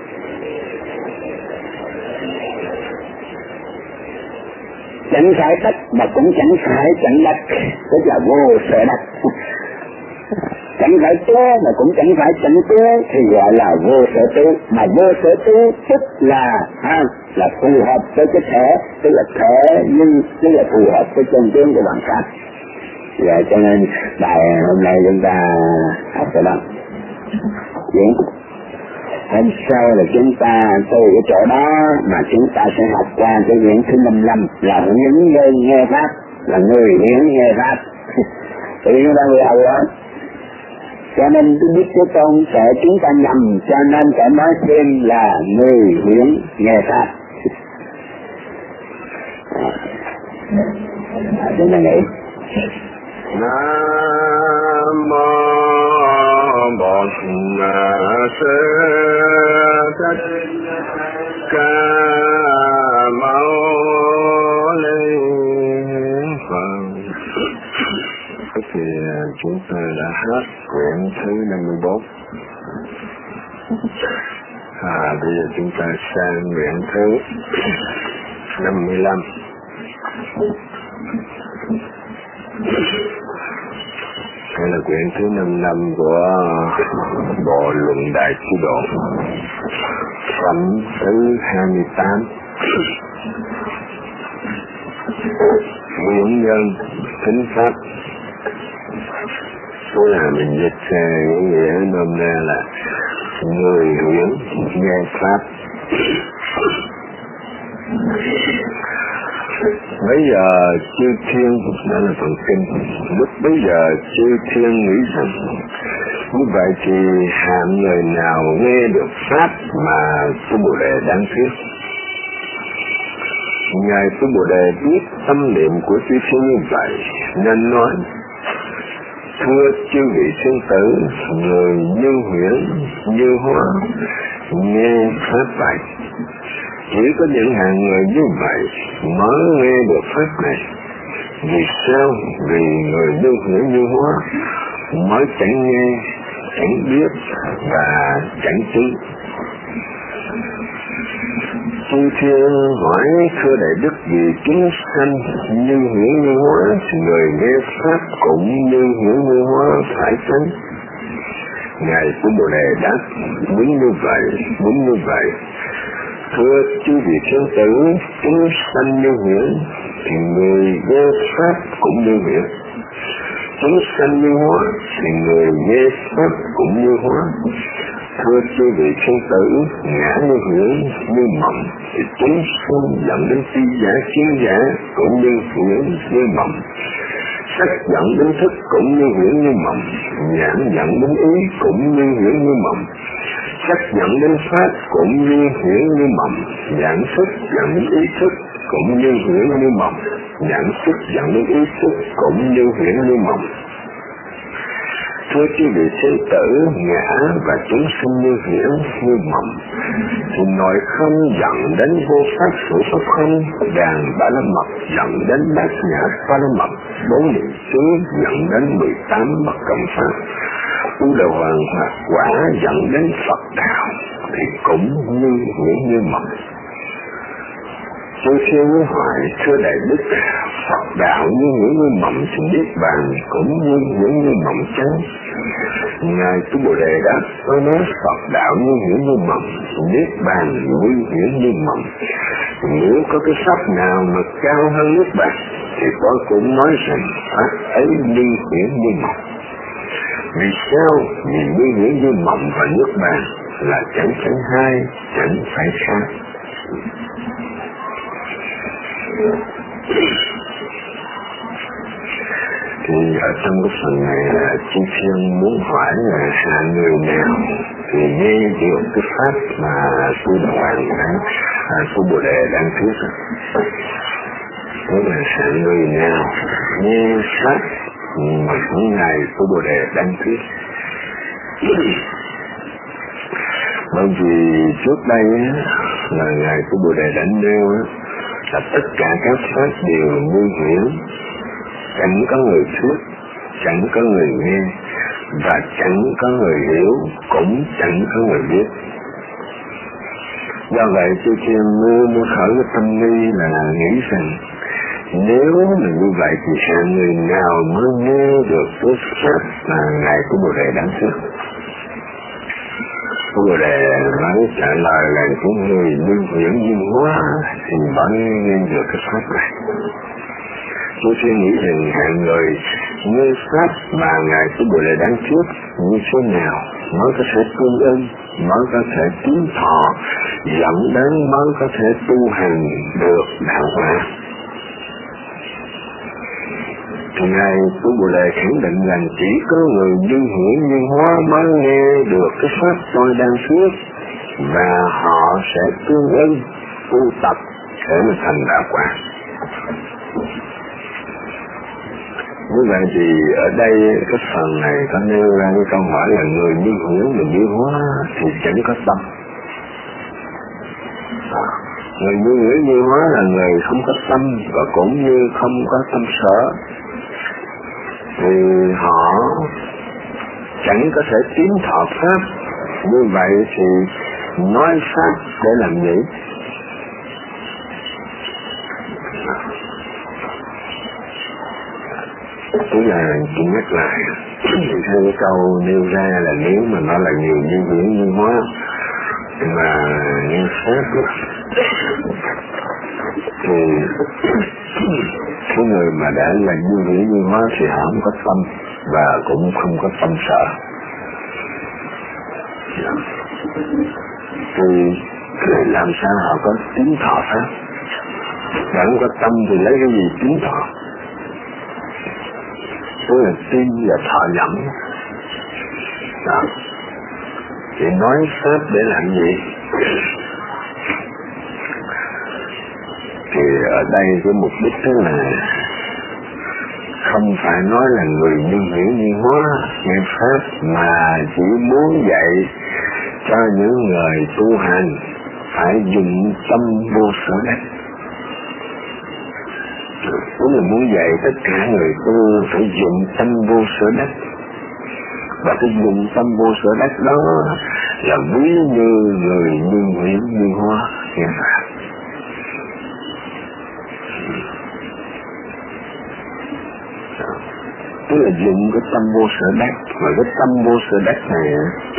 Speaker 1: Chẳng phải đất mà cũng chẳng phải chẳng đất, tức là vô sở đất. Chẳng phải tu mà cũng chẳng phải chẳng tu thì gọi là vô sở tu, mà vô sở tu tức là ha, là phù hợp với cái thể, tức là thể nhưng tức là phù hợp với chân tướng của bản pháp. Vậy cho nên bài hôm nay chúng ta học tới đó. Diễn hôm sau là chúng ta từ cái chỗ đó mà chúng ta sẽ học qua cái quyển thứ năm mươi lăm là những người nghe pháp, là người hiểu nghe pháp. Thì chúng ta vừa học đó. Cho nên tôi biết cái tôn sẽ chúng ta nhầm, cho nên phải nói thêm là người hiểu nghe pháp. À, chúng ta nghĩ
Speaker 2: Nam mô Bổn Sư Thích Ca Mâu Ni Phật. Thì chúng ta đã hết quyển thứ năm mươi bốn. À, bây giờ chúng ta sang quyển thứ năm mươi lăm. Đây là quyển thứ năm mươi lăm của Bộ Luận Đại Trí Độ, phẩm thứ hai mươi tám. Nguyện nhân thính pháp, số là mình dịch ra nghĩa nôm na là người huyễn nghe pháp. Bây giờ chư thiên, đó là phần kinh, lúc bây giờ chư thiên nghĩ rằng như vậy thì hạng người nào nghe được pháp mà sư Bồ Đề đang thuyết. Ngài sư Bồ Đề biết tâm niệm của chư thiên như vậy nên nói: thưa chư vị sinh tử, người như huyễn như hóa nghe pháp vậy. Chỉ có những hạng người như vậy mới nghe được pháp này. Vì sao? Vì người như huyễn như hóa mới chẳng nghe, chẳng biết và chẳng tin. Chư thiên hỏi: thưa Đại Đức, vì chúng sanh như huyễn như hóa thì người nghe pháp cũng như huyễn như hóa phải chăng? Ngài sư Bồ Đề đáp: đúng như vậy, đúng như vậy. Thưa chư vị thiên tử, chúng sanh như huyễn thì người nghe pháp cũng như huyễn. Chúng sanh như hóa thì người nghe pháp cũng như hóa. Thưa chư vị thiên tử, ngã như huyễn như mộng thì chúng sanh dẫn đến tri giả kiến giả cũng như huyễn như mộng. Sắc dẫn đến thức cũng như huyễn như mộng. Nhãn dẫn đến ý cũng như huyễn như mộng. Sắc dẫn đến pháp cũng như huyễn như mộng. Nhãn thức dẫn đến ý thức cũng như huyễn như mộng. Nhãn thức dẫn đến ý thức cũng như huyễn như mộng. Thưa chư vị sinh tử, ngã và chúng sinh như huyễn như mộng thì nội không dẫn đến vô pháp sự pháp không, đàn ba la mật dẫn đến bát nhã ba la mật, bốn niệm xứ dẫn đến mười tám bất cộng pháp, u đầu hoàng hoặc quả dẫn đến Phật đạo thì cũng như huyễn như mộng. Chư thiên hỏi: thưa Đại Đức, Phật đạo như huyễn như mộng thì niết bàn cũng như huyễn như mộng chăng? Ngài sư Bồ Đề đáp: tôi nói Phật đạo như huyễn như mộng, niết bàn như huyễn như mộng. Nếu có cái pháp nào mà cao hơn niết bàn thì tôi cũng nói rằng pháp ấy ly huyễn như mộng. Vì sao? Vì ly huyễn như mộng và nước bàn là chẳng phải hai, chẳng phải khác. Thì ở trong cái phần này là Chi Thiên muốn hỏi là hạ người nào thì nghe được cái pháp mà sư Hoàng đang, à, sư Bồ Đề đang thuyết. Tức là hạ người nào nghe pháp mà những ngày sư Bồ Đề đang thuyết. Bởi vì trước đây là ngài sư Bồ Đề đã nêu là tất cả các pháp đều nguy hiểm, chẳng có người thuyết, chẳng có người nghe, và chẳng có người hiểu, cũng chẳng có người biết. Do vậy Chư Thiên mới mới khởi cái tâm nghi là nghĩ rằng nếu mà như vậy thì sao người nào mới nghe được cái pháp mà ngài của Bồ Đề đang thuyết? Bồ Đề nói trả lời là những người lưu huyễn duyên hóa thì vẫn nghe được cái pháp này. Tôi suy nghĩ rằng hạng người như pháp mà ngài của Bồ Đề đang thuyết như thế nào mới có thể tương ưng, mới có thể tiến thọ, dẫn đến mới có thể tu hành được đạo quả. Thì ngài của Bồ Đề khẳng định rằng chỉ có người như huyễn như hóa mới nghe được cái pháp tôi đang thuyết, và họ sẽ tương ưng tu tập để mà thành đạo quả. Như vậy thì ở đây cái phần này có nêu ra cái câu hỏi là người như huyễn và như hóa thì chẳng có tâm. Người như huyễn như hóa là người không có tâm và cũng như không có tâm sở, thì họ chẳng có thể tiến thọ pháp. Như vậy thì nói pháp để làm gì? Tức là chị nhắc lại theo cái câu nêu ra là nếu mà nó là nhiều như huyễn như hóa mà nghe pháp thì cái người mà đã là như huyễn như hóa thì họ không có tâm và cũng không có tâm sợ. Thì làm sao họ có tiến thọ pháp? Và không có tâm thì lấy cái gì tiến thọ? Tức là tin và thọ nhẫn. Đó. Thì nói pháp để làm gì? Thì ở đây cái mục đích đó là không phải nói là người như huyễn như hóa nghe pháp, mà chỉ muốn dạy cho những người tu hành phải dùng tâm vô sở đắc. Cũng là muốn dạy tất cả người tu phải dùng tâm vô sở đắc, và cái dùng tâm vô sở đắc đó là ví như người như huyễn như hóa nghe pháp. Tức là dùng cái tâm vô sở đắc, và cái tâm vô sở đắc này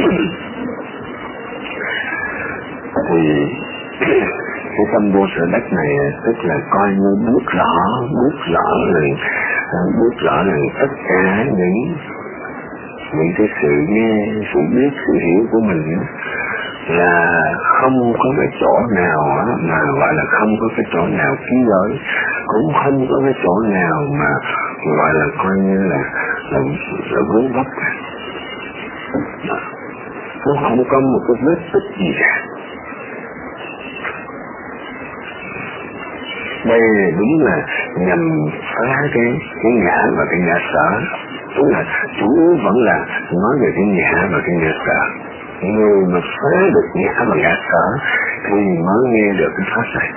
Speaker 2: thì cái tâm vô sở đắc này tức là coi như biết rõ, biết rõ rằng biết rõ rằng tất cả những những cái sự nghe, sự biết, sự hiểu của mình là không có cái chỗ nào mà gọi là không có cái chỗ nào ký giới, cũng không có cái chỗ nào mà gọi là coi như là là, là vướng vấp. Cũng không có một cái vết tích gì cả. Đây đúng là nhằm phá cái cái ngã và cái ngã sở. Tức là chủ yếu vẫn là nói về cái ngã và cái ngã sở. Người mà phá được ngã và ngã sở thì mới nghe được cái pháp này.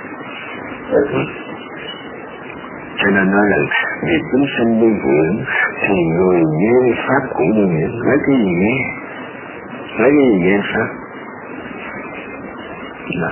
Speaker 2: Cho nên nói là vì chúng sinh như huyễn thì người nghe pháp cũng như huyễn. Lấy cái gì nghe? Lấy cái gì nghe pháp? Đó.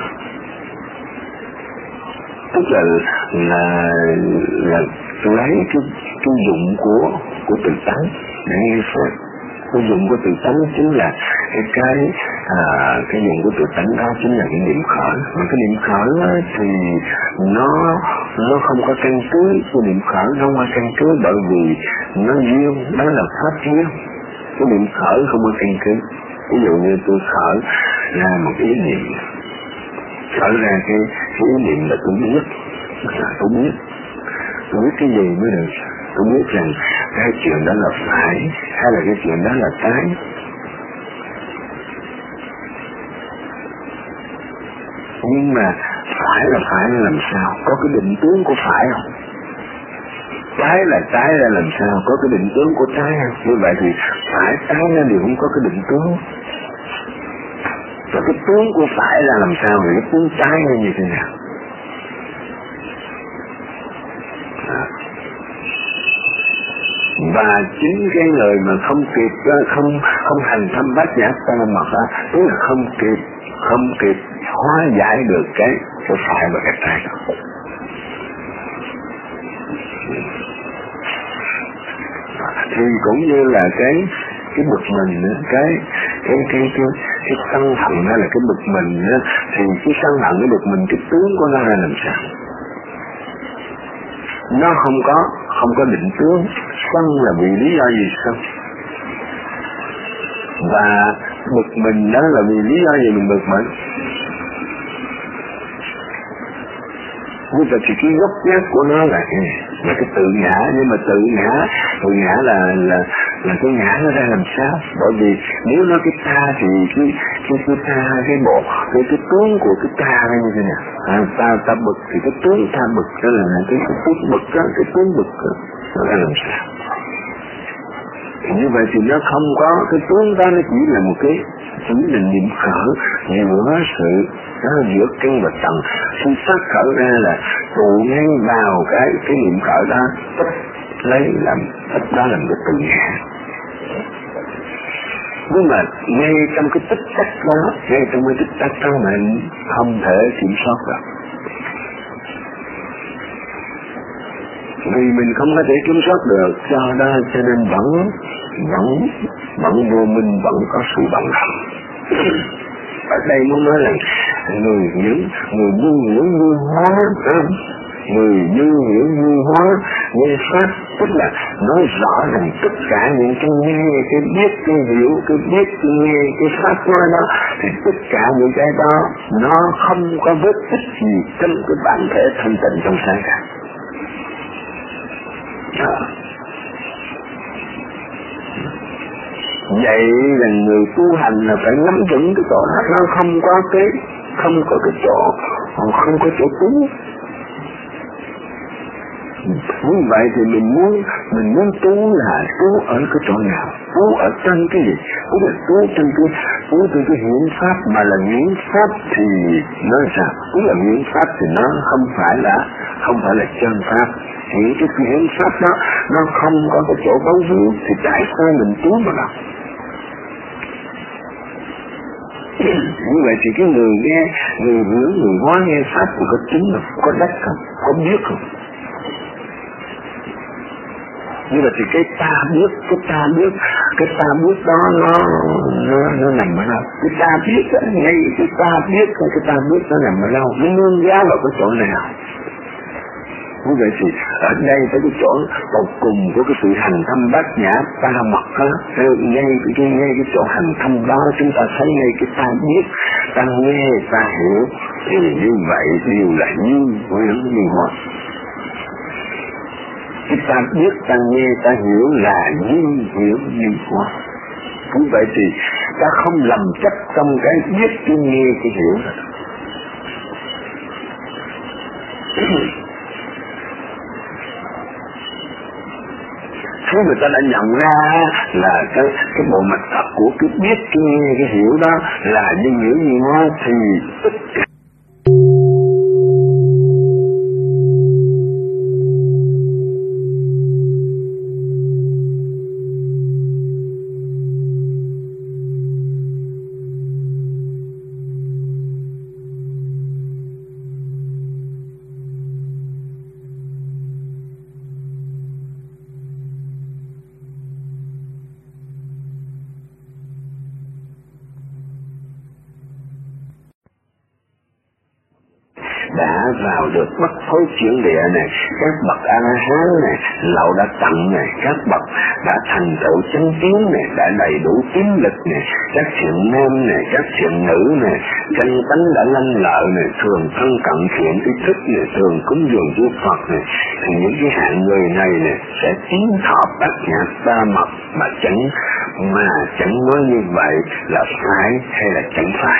Speaker 2: Tức là là là lấy cái cái dụng của của tự tánh để nghe pháp. Cái dụng của tự tánh chính là cái cái à, cái dụng của tự tánh đó chính là cái niệm khởi. Mà cái niệm khởi đó thì nó nó không có căn cứ, cái niệm khởi nó không có căn cứ bởi vì nó duyên, đó là pháp duyên. Cái niệm khởi không có căn cứ. Ví dụ như tôi khởi ra một ý niệm, khởi ra cái, cái ý niệm là tôi biết, là tôi biết, tôi biết cái gì mới được. Tôi biết rằng cái chuyện đó là phải hay là cái chuyện đó là trái. Nhưng mà phải là phải là làm sao? Có cái định tướng của phải không? Trái là trái là làm sao? Có cái định tướng của trái không? Như vậy thì phải trái nó đều không có cái định tướng. Và cái tướng của phải là làm sao? Thì cái tướng trái nó như thế nào? À. Và chính cái người mà không kịp, không không hành thâm bát nhã ba la mật á, tức là không kịp, không kịp hóa giải được cái cái phải và cái trái đó. Thì cũng như là cái cái bực mình nữa, cái cái cái cái cái sân hận đó là cái bực mình nữa, thì cái sân hận cái bực mình, cái tướng của nó là làm sao? Nó không có không có định tướng. Sân là vì lý do gì sân? Và bực mình đó là vì lý do gì mình bực mình? Nhưng mà thì cái gốc gác của nó là cái, là cái tự ngã. Nhưng mà tự ngã tự ngã là là là cái ngã nó ra làm sao? Bởi vì nếu nó cái ta thì cái cái cái ta cái bộ cái cái tướng của cái ta là như thế nào? À, ta ta bực thì cái tướng ta bực đó là cái cái tướng bực đó, cái tướng bực đó nó ra làm sao? Thì như vậy thì nó không có cái tướng đó, nó chỉ là một cái chỉ là niệm khởi giữa sự đó giữa căn và tầng. Khi phát khởi ra là tụ ngay vào cái cái niệm khởi đó, tích lấy làm tích đó làm cái tự ngã. Nhưng mà ngay trong cái tích tắc đó, ngay trong cái tích tắc đó mình không thể kiểm soát được. Vì mình không có thể kiểm soát được, cho đó cho nên vẫn vẫn vẫn vô minh, vẫn có sự bận rộn. Ở đây muốn nói là người những người như những như hóa, người như những như hóa như pháp, tức là nói rõ rằng tất cả những cái nghe, cái biết, cái hiểu, cái biết, cái nghe, cái pháp nói đó, thì tất cả những cái đó nó không có vết tích gì trong cái bản thể thanh tịnh trong sáng cả. À. Vậy là người tu hành là phải nắm vững cái chỗ đó, nó không có cái không có cái chỗ không có chỗ tú. Như vậy thì mình muốn mình muốn tu là tu ở cái chỗ nào? Tu ở trên cái gì? Tu là tu trên cái tu trên cái hiển pháp, mà là hiển pháp thì nói sao? Tu là hiển pháp thì nó không phải là không phải là chân pháp. Thì cái hiển pháp đó nó không có cái chỗ bấu víu thì tại sao mình tu mà đâu? Như vậy thì cái người nghe, người hướng, người hóa nghe pháp thì có chính không? Có đắc không? Có biết không? Như vậy thì cái ta biết, cái ta biết, cái ta biết đó nó nó, nó nằm ở đâu? Cái ta biết đó, ngay cái ta biết, cái ta biết nó nằm ở đâu? Nó nương giá vào cái chỗ nào? Như vậy thì ở đây tới cái chỗ tột cùng của cái sự hành thâm bát nhã ba la mật đó, ngay cái ngay cái chỗ hành thâm đó chúng ta thấy ngay cái ta biết, ta nghe, ta hiểu, thì như vậy đều là như huyễn như hóa. Cái ta biết, ta nghe, ta hiểu là như huyễn như hóa. Như vậy thì ta không lầm chắc trong cái biết, cái nghe, cái hiểu rồi. Khi người ta đã nhận ra là cái cái bộ mặt thật của cái biết, cái nghe, cái hiểu đó là như hiểu như hóa thì tất cả đã vào được bất thối chuyển địa này, các bậc A La Hán này, lậu đã tận này, các bậc đã thành tựu chánh kiến này, đã đầy đủ tín lực này, các thiện nam này, các thiện nữ này, chân tánh đã lanh lợi này, thường thân cận thiện ý thức này, thường cúng dường với Phật này, thì những cái hạng người này này sẽ tiến thọ bát nhã ba mật, mà chẳng mà chẳng nói như vậy là phải hay là chẳng phải.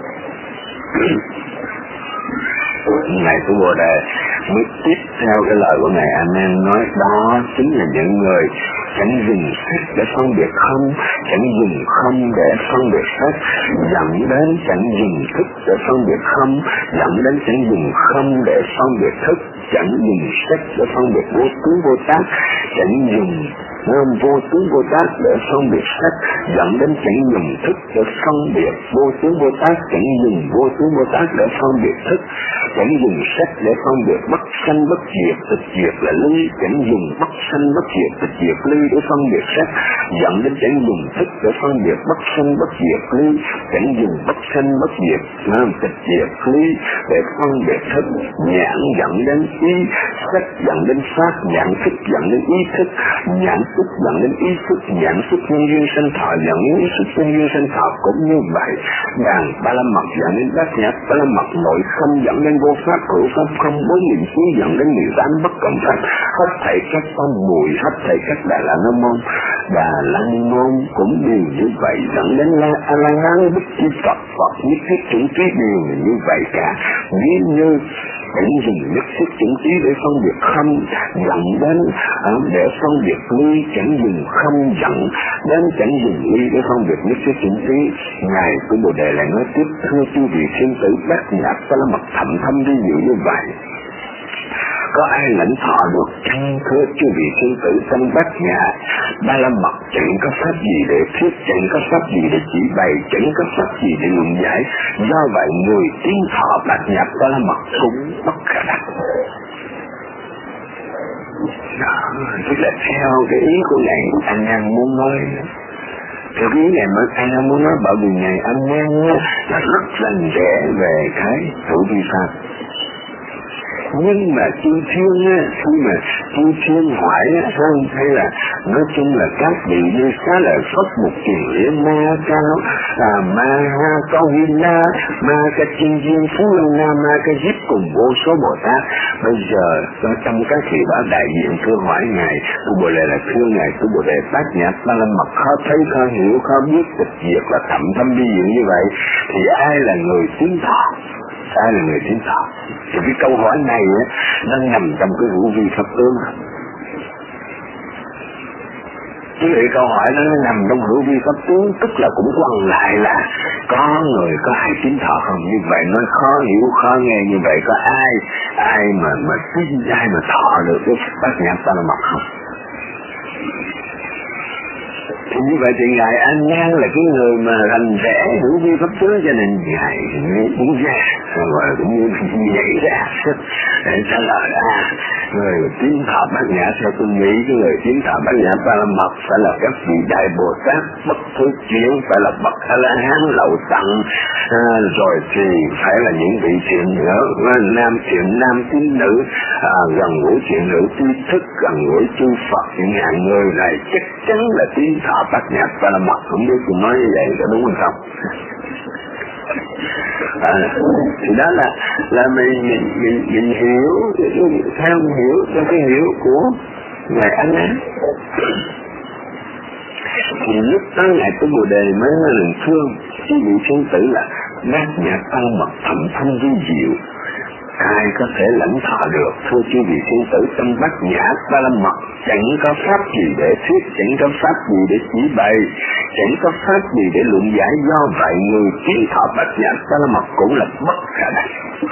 Speaker 2: Ngài Tu Bồ Đề mới tiếp theo cái lời của Ngài A Nan nói, đó chính là những người chẳng dùng sắc để phân biệt không, chẳng dùng không để phân biệt sắc, dẫn đến chẳng dùng thức để phân biệt không, dẫn đến chẳng dùng không để phân biệt thức, chẳng dùng sắc để phân biệt vô tướng vô tác, chẳng dùng Nam vô tướng vô tác để phân biệt sắc, dẫn đến chẳng dùng thức để phân biệt vô tướng vô tác, chẳng dùng vô tướng vô tác để phân biệt thức, chẳng dùng sắc để phân biệt bất sanh bất diệt, tịch diệt là ly, chẳng dùng bất sanh bất diệt, tịch diệt ly để phân biệt sắc, dẫn đến chẳng dùng thức để phân biệt bất sanh bất diệt ly, chẳng dùng bất sanh bất diệt nam tịch diệt ly để phân biệt thức, nhãn dẫn đến ý, sắc dẫn đến pháp, nhãn thức dẫn đến ý thức, nhãn thức dẫn đến ý thức, nhãn thức nhân duyên sanh thọ dẫn đến ý thức nhân duyên sanh thọ cũng như vậy. Đàn ba la mật dẫn đến bát nhã ba la mật, nội không dẫn đến vô pháp, hữu pháp không, bốn niệm xứ dẫn đến mười tám bất cộng pháp, hết thảy các con mùi, hết thảy các đà la nam môn, đà lăng môn cũng đều như vậy, dẫn đến la a la hán bích chi Phật, Phật nhất thiết chủng trí đều như vậy cả. Nếu như cũng dùng nhất thiết chủng trí để phân biệt không, dẫn đến à, để phân biệt ly, chẳng dùng không dẫn đến chẳng dùng ly để phân biệt nhất thiết chủng trí. Ngài của Bồ Đề lại nói tiếp, thưa chư vị thiên tử, bát nhã ba la mật thậm thâm vi diệu như vậy, có ai lãnh thọ được chăng? Thưa chư vị thiên tử, trong bát nhã ba la mật chẳng có pháp gì để thuyết, chẳng có pháp gì để chỉ bày, chẳng có pháp gì để luận giải. Do vậy người tiến thọ bát nhã ba la mật cũng bất khả đắc. Đó, tức là theo cái ý của Ngài A Nan muốn nói. Theo cái ý này mà A Nan muốn nói, bởi vì Ngài A Nan là rất rành rẽ về cái hữu vi pháp. Nhưng mà chư thiên á, khi mà chư thiên hỏi á, không hay là nói chung là các vị như xá lợi Phất, một kiền liên ma cao, à, ma ha cao hin na, ma ca chiên duyên phú lân na, ma ca diếp cùng vô số Bồ Tát. Bây giờ trong các vị báo đại diện thưa hỏi Ngài Tu Bồ Đề là thưa Ngài Tu Bồ Đề, bát nhã ba la mật khó thấy, khó hiểu, khó biết, tịch diệt là thậm thâm vi diệu như vậy, thì ai là người tiến thọ? Ai là người tiến thọ? Thì cái câu hỏi này á, nó nằm trong cái hữu vi pháp tướng. Chứ vậy câu hỏi nó nằm trong hữu vi pháp tướng, tức là cũng quăng lại là có người, có ai tiến thọ không? Như vậy nó khó hiểu, khó nghe, như vậy có ai, ai mà mà tin, ai mà thọ được cái bát nhã ba la mật không? Thì như vậy thì Ngài A Nan là cái người mà rành rẽ hữu vi pháp tướng, cho nên Ngài cũng ra rồi cũng như nhảy ra để trả lời à, người tiến thọ bát nhã theo tôi nghĩ cái người tiến thọ bát nhã ba la mật phải là các vị đại Bồ Tát bất thối chuyển, phải là bậc A La Hán lậu tận, à, rồi thì phải là những vị thiện nữa, nam thiện nam tín nữ, à, gần gũi thiện nữ tri thức, gần gũi chư Phật, những hạng người này chắc chắn là tiến thọ bát nhã ba la mật. Không biết tôi nói như vậy có đúng hay không? À, thì đó là là mình mình mình, mình hiểu theo hiểu theo cái hiểu của Ngài A Nan. Thì lúc đó Ngài Tu Bồ Đề mới nói lần thương chứ vị thiên tử là bát nhã ba la mật thậm thâm vi diệu, ai có thể lãnh thọ được? Thưa chư vị thiên tử, trong bát nhã ba la mật chẳng có pháp gì để thuyết, chẳng có pháp gì để chỉ bày, chẳng có pháp gì để luận giải. Do vậy người tiến thọ bát nhã ba la mật cũng là bất khả đắc.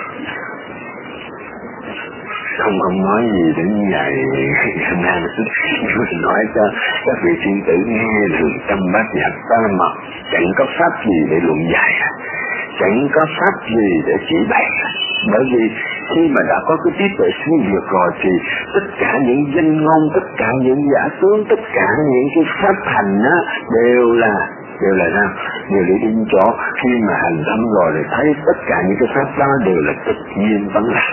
Speaker 2: Không không nói gì đến ngày nay mình nói cho các vị thiên tử nghe được trong bát nhã ba la mật chẳng có pháp gì để luận giải, chẳng có pháp gì để chỉ bày. Bởi vì khi mà đã có cái trí tuệ siêu việt rồi thì tất cả những danh ngôn, tất cả những giả tướng, tất cả những cái pháp hành á đều là đều là sao? Đều để đến chỗ khi mà hành thâm rồi thì thấy tất cả những cái pháp đó đều là tự nhiên vẫn là.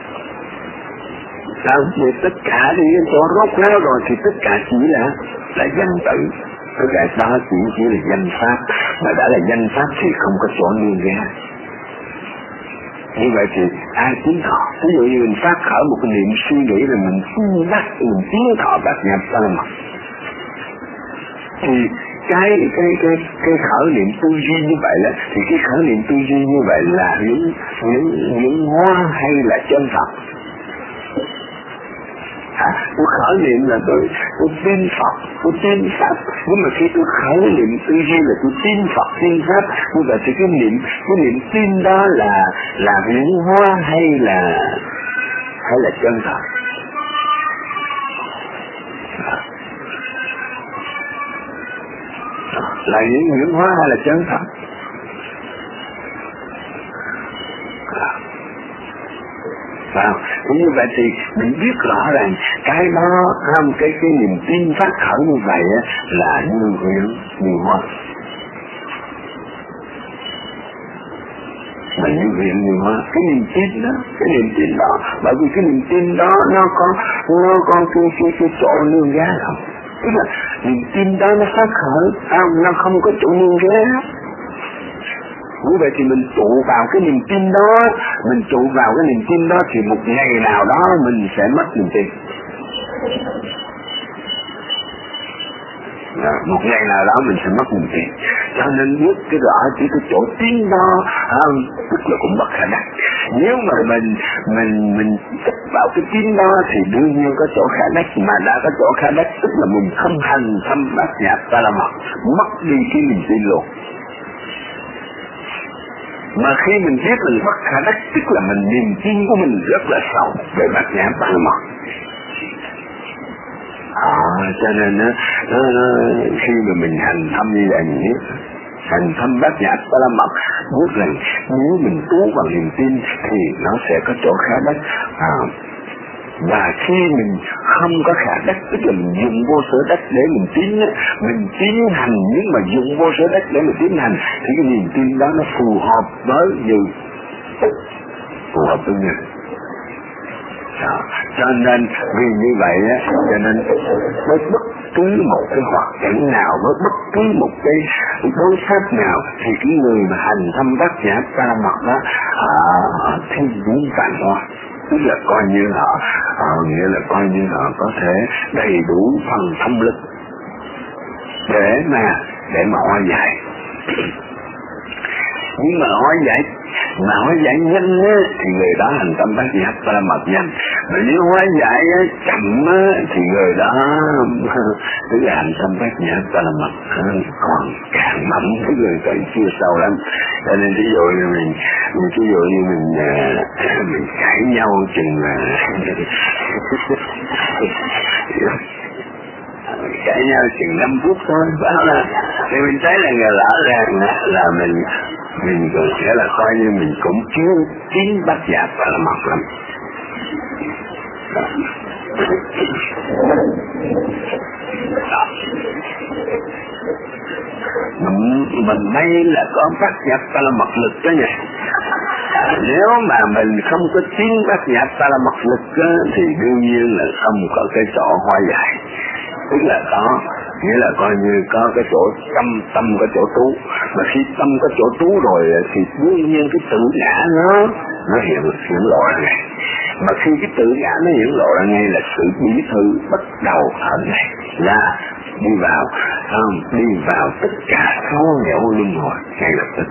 Speaker 2: Sao? Vì tất cả đi đến chỗ rốt ráo rồi thì tất cả chỉ là là danh tự, tất cả đó chỉ chỉ là danh pháp, mà đã là danh pháp thì không có chỗ nương ra. Như vậy thì ai tiến thọ? Ví dụ như mình phát khởi một cái niệm suy nghĩ là mình suy bắt, mình tiến thọ bát nhã ba la mật, thì cái cái cái cái khởi niệm tư duy như vậy đó, thì cái khởi niệm tư duy như vậy là những những những hóa hay là chân thật? À, tôi khởi niệm là tôi tôi tin Phật, tôi tin Pháp, nhưng mà khi tôi khởi niệm tư duy là tôi tin Phật, tin Pháp, như vậy thì cái niệm cái niệm tin đó là là huyễn hóa hay là hay là chân thật? Là những huyễn hóa hay là chân thật? Sao? Cũng như vậy thì mình biết rõ rằng cái đó không, cái cái niềm tin phát khởi như vậy á, là như huyễn như hóa, mà như huyễn như hóa. Cái niềm tin đó, cái niềm tin đó, bởi vì cái niềm tin đó nó có nó có cái cái cái chỗ nương giá không? Tức là niềm tin đó nó phát khởi, không, nó không có chỗ nương giá. Như vậy thì mình trụ vào cái niềm tin đó, mình trụ vào cái niềm tin đó thì một ngày nào đó mình sẽ mất niềm tin. À, một ngày nào đó mình sẽ mất niềm tin. Cho nên biết cái rõ chỉ cái chỗ tin đó, à, tức là cũng bất khả đắc. Nếu mà mình mình mình chấp vào cái tin đó thì đương nhiên có chỗ khả đắc, mà đã có chỗ khả đắc tức là mình không hành thâm bát nhã ba la mật, mất đi cái niềm tin luôn. Mà khi mình biết mình bất khả đắc tức là mình niềm tin của mình rất là sâu về bát nhã ba la mật. À, cho nên á, khi mà mình hành thâm như vậy, mình biết hành thâm bát nhã ba la mật, biết rằng nếu mình trú vào niềm tin thì nó sẽ có chỗ khả đắc. À, và khi mình không có khả đắc tức là mình dùng vô sở đắc để mình tiến mình tiến hành, nhưng mà dùng vô sở đắc để mình tiến hành thì cái niềm tin đó nó phù hợp với như phù hợp với như đó. Cho nên vì như vậy á, cho nên với bất cứ một cái hoạt cảnh nào, với bất cứ một cái đối pháp nào thì cái người mà hành thâm bát nhã ba la mật đó à, thì đúng vạn hoa, tức là coi như họ, họ nghĩa là coi như họ có thể đầy đủ phần tâm lực để mà để mà hóa giải. Nhưng mà hóa giải mà hóa giải nhanh á, thì người đó hành tâm bát nhã ba la mật nhanh. Mà nếu hóa giải á, chậm á, thì người đó tức là hành tâm bát nhã ba la mật còn càng mỏng, cái người còn chưa sâu lắm. Cho nên ví dụ như mình, mình ví dụ như mình mình cãi nhau chừng là cãi nhau chừng năm phút thôi, phải là thì mình thấy là người rõ ràng là, là mình mình còn sẽ là coi như mình cũng chưa tiến bát nhã ba la mật lắm. Mình, mình may là có bát nhã ba la mật lực đó nha. Nếu mà mình không có tiến bát nhã ba la mật lực á, thì đương nhiên là không có cái chỗ hóa giải. Tức là có, nghĩa là coi như có cái chỗ tâm, tâm có chỗ trú. Mà khi tâm có chỗ trú rồi thì đương nhiên cái tự ngã nó nó hiện hiện lộ ra ngay. Mà khi cái tự ngã nó hiện lộ ra ngay là sự bí thư bắt đầu ở này là đi vào, không, đi vào tất cả sáu nẻo luân hồi ngay lập tức.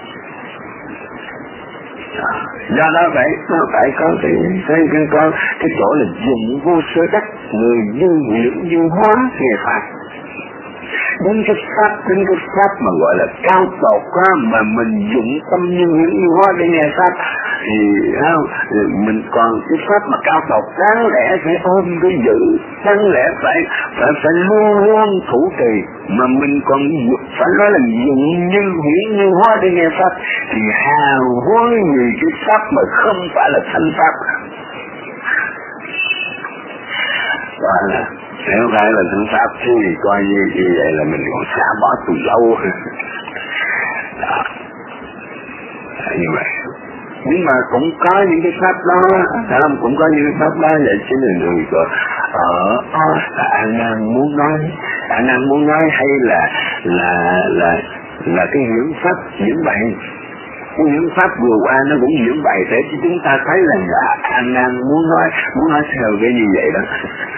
Speaker 2: Do đó vậy nó phải có cái cái cái có cái chỗ là dùng vô sở đắc, người như huyễn như hóa nghe pháp. Đến cái pháp, đến cái pháp mà gọi là cao tột quá, mà mình dụng tâm như huyễn như hóa để nghe pháp thì không, mình còn cái pháp mà cao tột đáng lẽ phải ôm cái giữ, đáng lẽ phải phải phải luôn luôn thủ trì, mà mình còn phải nói là dụng như huyễn như hóa để nghe pháp thì hào hối vì cái pháp mà không phải là thanh pháp. Đó là Nếu phải là thượng pháp thì coi như, như vậy là mình còn xả bỏ từ lâu. Đó. Như vậy. Nhưng mà cũng có những cái pháp đó, không? Cũng có những cái pháp đó vậy chứ người người có ở anh đang muốn nói, anh đang muốn nói hay là là là là cái những pháp diễn bày. Những pháp vừa qua nó cũng diễn bày để cho chúng ta thấy là dạ, anh đang muốn nói muốn nói theo cái như vậy đó.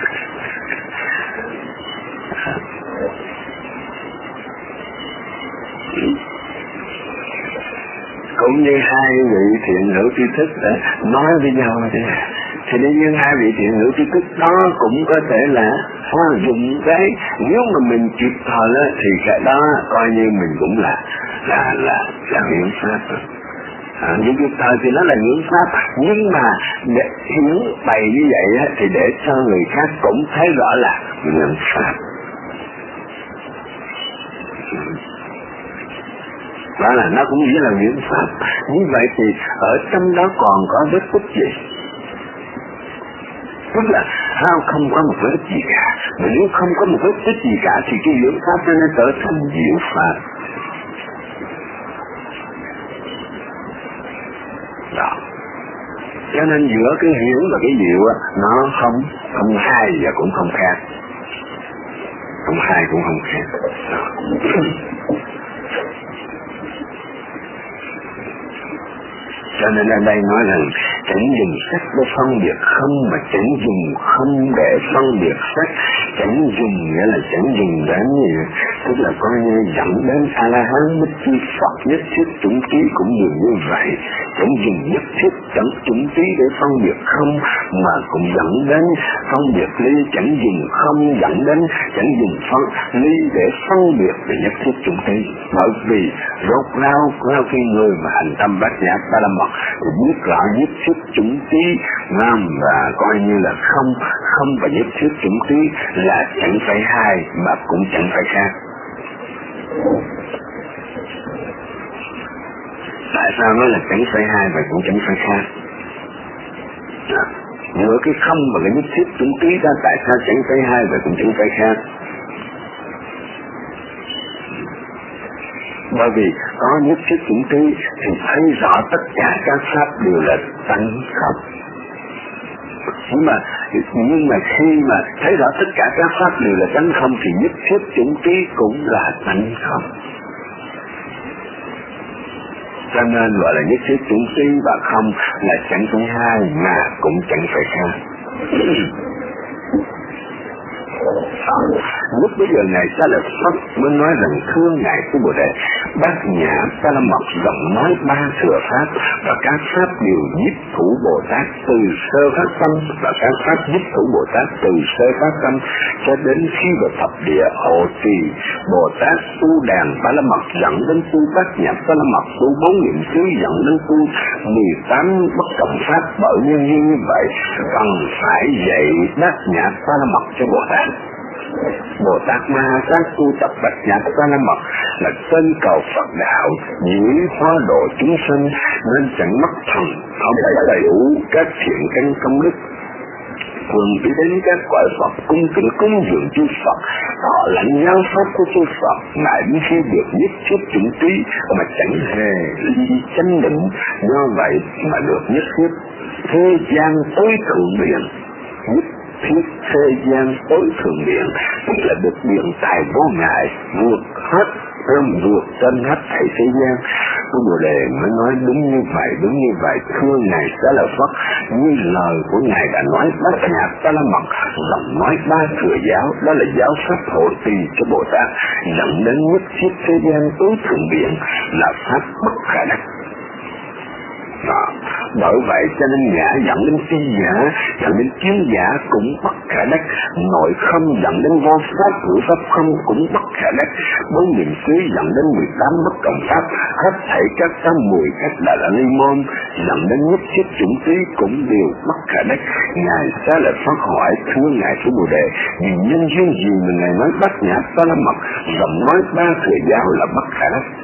Speaker 2: Cũng như hai vị thiện hữu tri thức đã nói với nhau thì thì đương nhiên hai vị thiện hữu tri thức đó cũng có thể là hoa dụng cái, nếu mà mình kịp thời đó, thì cái đó coi như mình cũng là là là là hiển pháp. À, những kịp thời thì nó là hiển pháp, nhưng mà để hiển bày như vậy á, thì để cho người khác cũng thấy rõ là hiển pháp. Đó là nó cũng chỉ là hiển pháp. Như vậy thì ở trong đó còn có vết tích gì? Tức là sao không có một vết gì cả. Mà nếu không có một vết tích gì cả thì cái hiển pháp nó trở thành diệu pháp. Đó. Cho nên giữa cái hiển và cái diệu á, nó không không hai và cũng không khác. Không hai cũng không khác. Cho nên ở đây nói rằng chẳng dùng sắc để phân biệt không, mà chẳng dùng không để phân biệt sắc. Chẳng dùng nghĩa là chẳng dùng đến gì, tức là coi như dẫn đến A-la-hán Bích Chi Phật nhất thiết chủng trí cũng dường như vậy. Chẳng dùng nhất thiết chẳng chủng trí để phân biệt không, mà cũng dẫn đến phân biệt ly. Chẳng dùng không dẫn đến chẳng dùng phân ly để phân biệt về nhất thiết chủng trí. Bởi vì rốt ráo của cái người mà hành tâm bát nhã ba la mật biết rõ nhất thiết chủng trí và coi như là không không và nhất thiết chủng trí là chẳng phải hai mà cũng chẳng phải khác. Tại sao nói là chẳng phải hai và cũng chẳng phải khác? Giữa cái không và cái nhất thiết chủng trí đó, tại sao chẳng phải hai và cũng chẳng phải khác? Bởi vì có nhất thiết chủng trí thì thấy rõ tất cả các pháp đều là tánh không. Nhưng mà nhưng mà khi mà thấy rõ tất cả các pháp đều là tánh không thì nhất thiết chủng trí cũng là tánh không. Cho nên gọi là nhất thiết chủng trí và không là chẳng phải hai mà cũng chẳng phải khác. Lúc bây giờ Ngài Xá Lợi Phất mới nói rằng thưa Ngài Sư Bồ Đề, Bát Nhã Ba La Mật giọng nói ba thừa pháp và các pháp đều nhiếp thủ Bồ Tát từ sơ phát tâm, và các pháp nhiếp thủ Bồ Tát từ sơ phát tâm cho đến khi vào thập địa hộ trì. Bồ Tát tu đàn Ba La Mật dẫn đến tu Bát Nhã Ba La Mật, tu bốn niệm xứ dẫn đến tu mười tám bất cộng pháp. Bởi nhân duyên như vậy cần phải dạy Bát Nhã Ba La Mật cho Bồ Tát. Bồ Tát Ma Ha Tát tu tập Bát Nhã Ba La Mật là tên cầu Phật đạo, giữ hóa độ chúng sinh, nên chẳng mất thần, không phải đầy đủ các thiện căn công đức. Thường đi đến các cõi Phật cung kính cúng dường chư Phật, họ lãnh giáo pháp của chư Phật, ngài đến khi được nhất thiết chủng trí mà chẳng hề ly chánh định, do vậy mà được nhất thiết thế gian tối thượng điện. Nhất thiết thế gian tối thượng điện tức là được điện tài vô ngại, vượt hết ôm vượt trên hết thảy thế gian. Sư Bồ Đề mới nói đúng như vậy, đúng như vậy. Thưa Ngài Xá Lợi Phất, như lời của Ngài đã nói, Bát Nhã Ba La Mật giọng nói ba thừa giáo, đó là giáo pháp hộ trì cho Bồ Tát, dẫn đến nhất thiết thế gian tối thượng điện là pháp bất khả đắc. Đó. Bởi vậy cho nên ngã dẫn đến phi giả, dẫn đến kiến giả cũng bất khả đắc. Nội không dẫn đến vô pháp, hữu pháp không cũng bất khả đắc. Bốn niệm xứ dẫn đến mười tám bất cộng pháp, hết thảy các pháp mười các đại la ni môn dẫn đến nhất thiết chủng trí cũng đều bất khả đắc. Ngài Xá Lợi Phất hỏi, thưa Ngài Sư Bồ Đề, vì nhân duyên gì mà Ngài nói Bát Nhã Ba La Mật giọng nói ba thừa giáo là bất khả đắc?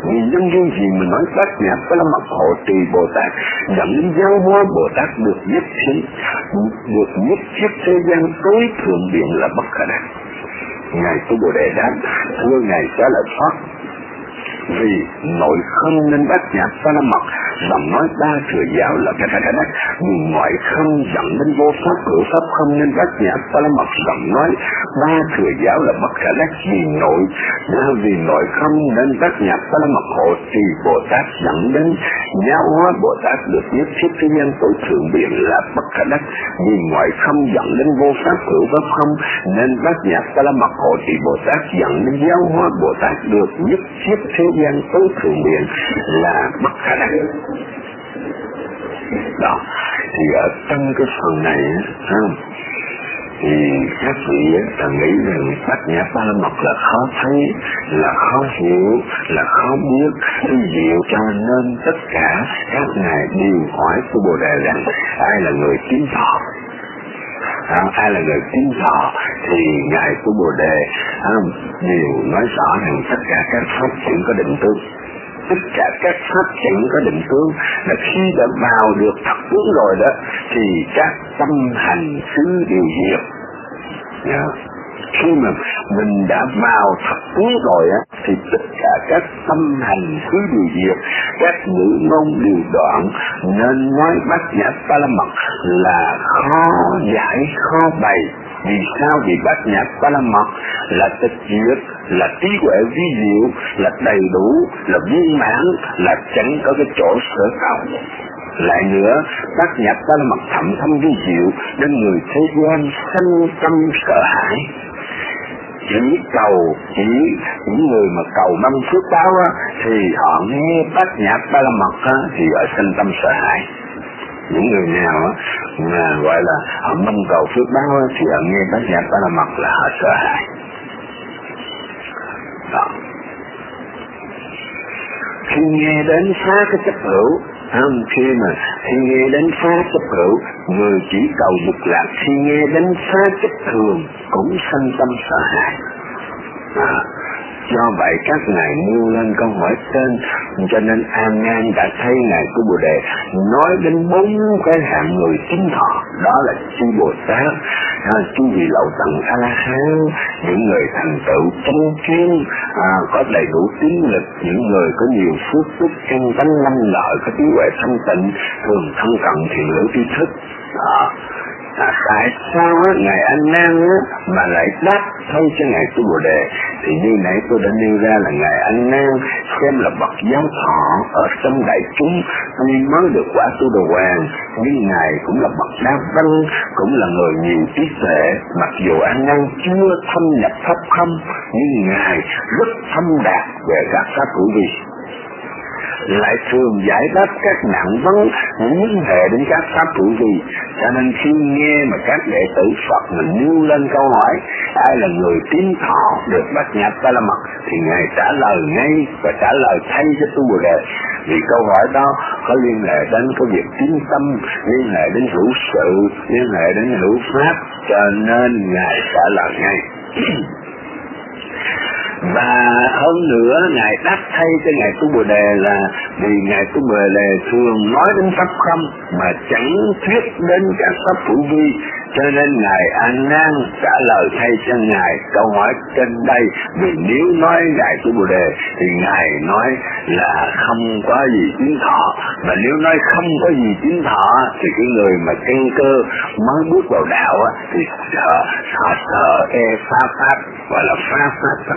Speaker 2: Vì nhân duyên gì mà nói Bát Nhã Ba La Mật Hộ Trì Bồ Tát dẫn đến giáo hóa Bồ Tát được nhất thiết, được nhất thiết thế gian tối thượng biện là bất khả đắc. Ngài Tu Bồ Đề đáp: thưa Ngài Xá Lợi Phất, vì nội không nên Bát Nhã Ba La Mật dòng nói ba thừa giáo là cái khả đắc, vì ngoại không dẫn đến vô pháp hữu pháp không nên Bát Nhã Ba La Mật dòng nói ba thừa giáo là bất khả đắc, vì nội vì nội không nên Bát Nhã Ba La Mật Hộ Trì Bồ Tát dẫn đến giáo hóa Bồ Tát được nhất thiết thế gian tối thượng biện là bất khả đắc, vì ngoại không dẫn đến vô pháp hữu pháp không nên Bát Nhã Ba La Mật Hộ Trì Bồ Tát dẫn đến giáo hóa Bồ Tát được nhất thiết thế gian tối thượng biện là bất khả đắc. Đó, thì ở trong cái phần này không, thì các vị ta nghĩ rằng Bát Nhã Ba La Mật là khó thấy, là khó hiểu, là khó biết, thì diệu cho nên tất cả các ngài đều hỏi của Bồ Đề rằng ai là người tín thọ. À, ai là người tín thọ thì ngài của Bồ Đề à, đều nói rõ rằng tất cả các pháp chuyển có định tướng. Tất cả các pháp chẳng có định tướng là khi đã vào được thập tướng rồi đó thì các tâm hành xứ đều diệt. Yeah. Khi mà mình đã vào thập tướng rồi á thì tất cả các tâm hành xứ đều diệt, các ngữ ngôn đều đoạn, nên nói Bát Nhã Ba La Mật là khó giải khó bày. Vì sao? Vì Bát Nhã Ba La Mật là tịch diệt, là trí huệ vi diệu, là đầy đủ, là viên mãn, là chẳng có cái chỗ sở cầu. Lại nữa, Bát Nhã Ba La Mật thậm thâm vi diệu nên người thế gian sanh tâm sợ hãi. Chỉ cầu, chỉ những người mà cầu mong phước báo á, thì họ nghe Bát Nhã Ba La Mật á, thì họ sanh tâm sợ hãi. Những người nào á, mà gọi là họ mong cầu phước báo á, thì họ nghe Bát Nhã Ba La Mật là họ sợ hãi. Đó. Khi nghe đến phá cái chấp hữu, không, khi mà khi nghe đến phá chấp hữu, người chỉ cầu dục lạc, khi nghe đến phá chấp thường cũng sanh tâm sợ hãi. À, do vậy các ngài nêu lên câu hỏi trên, cho nên An Nan đã thấy ngài của Bồ Đề nói đến bốn cái hạng người tín thọ, đó là chư Bồ Tát, à, chư vị lậu tận A La Hán, những người thành tựu chánh kiến, à, có đầy đủ tín lực, những người có nhiều phước đức căn tánh năm lợi, có trí huệ thanh tịnh, thường thân cận thiện lưỡng tri thức. À, À, tại sao á, ngài An Nan á, mà lại đáp thay cho ngài Tu Bồ Đề? Thì như nãy tôi đã nêu ra là ngài An Nan xem là bậc giáo thọ ở trong đại chúng nên mới được quả Tu Đồ Hoàng, nhưng ngài cũng là bậc đa văn, cũng là người nhiều trí tuệ. Mặc dù An Nan chưa thâm nhập pháp không, nhưng ngài rất thâm đạt về các pháp hữu vi, lại thường giải đáp các nạn vấn liên hệ đến các pháp hữu vi. Cho nên khi nghe mà các đệ tử Phật mình nêu lên câu hỏi ai là người tín thọ được Bát Nhã Ba La Mật thì ngài trả lời ngay và trả lời thay cho Tu Bồ Đề. Vì câu hỏi đó có liên hệ đến cái việc tín tâm, liên hệ đến hữu sự, liên hệ đến hữu pháp, cho nên ngài trả lời ngay. Và hơn nữa ngài đáp thay cho ngài Tu Bồ Đề là vì ngài Tu Bồ Đề thường nói đến pháp không mà chẳng thuyết đến các pháp hữu vi, cho nên ngài An Nan trả lời thay cho ngài câu hỏi trên đây. Vì nếu nói ngài Tu Bồ Đề thì ngài nói là không có gì tín thọ, mà nếu nói không có gì tín thọ thì cái người mà căn cơ mới bước vào đạo thì sợ, họ sợ e phá pháp, gọi là phá pháp.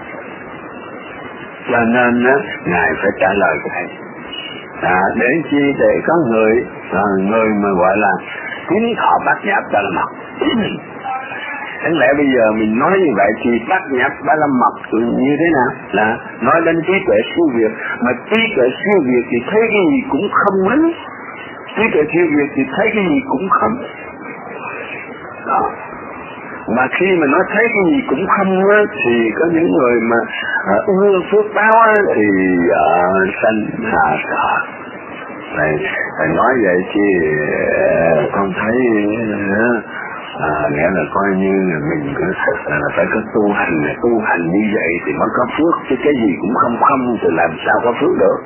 Speaker 2: Cho nên á, ngài phải trả lời thầy. À, để chi? Để có người à, người mà gọi là tín thọ Bát Nhã Ba La Mật. Chẳng lẽ bây giờ mình nói như vậy thì Bát Nhã Ba La Mật như thế nào? Là nói đến trí tuệ siêu việt, mà trí tuệ siêu việt thì thấy cái gì cũng không hết. Trí tuệ siêu việt thì thấy cái gì cũng không. Đó. Mà khi mà nó thấy cái gì cũng không á, thì có những người mà ưa uh, phước báo á, thì uh, sanh hạ sợ. Này, phải nói vậy chứ uh, con thấy uh, À, nghĩa là coi như là mình à, phải có tu hành, tu hành như vậy thì mới có phước, chứ cái gì cũng không không thì làm sao có phước được.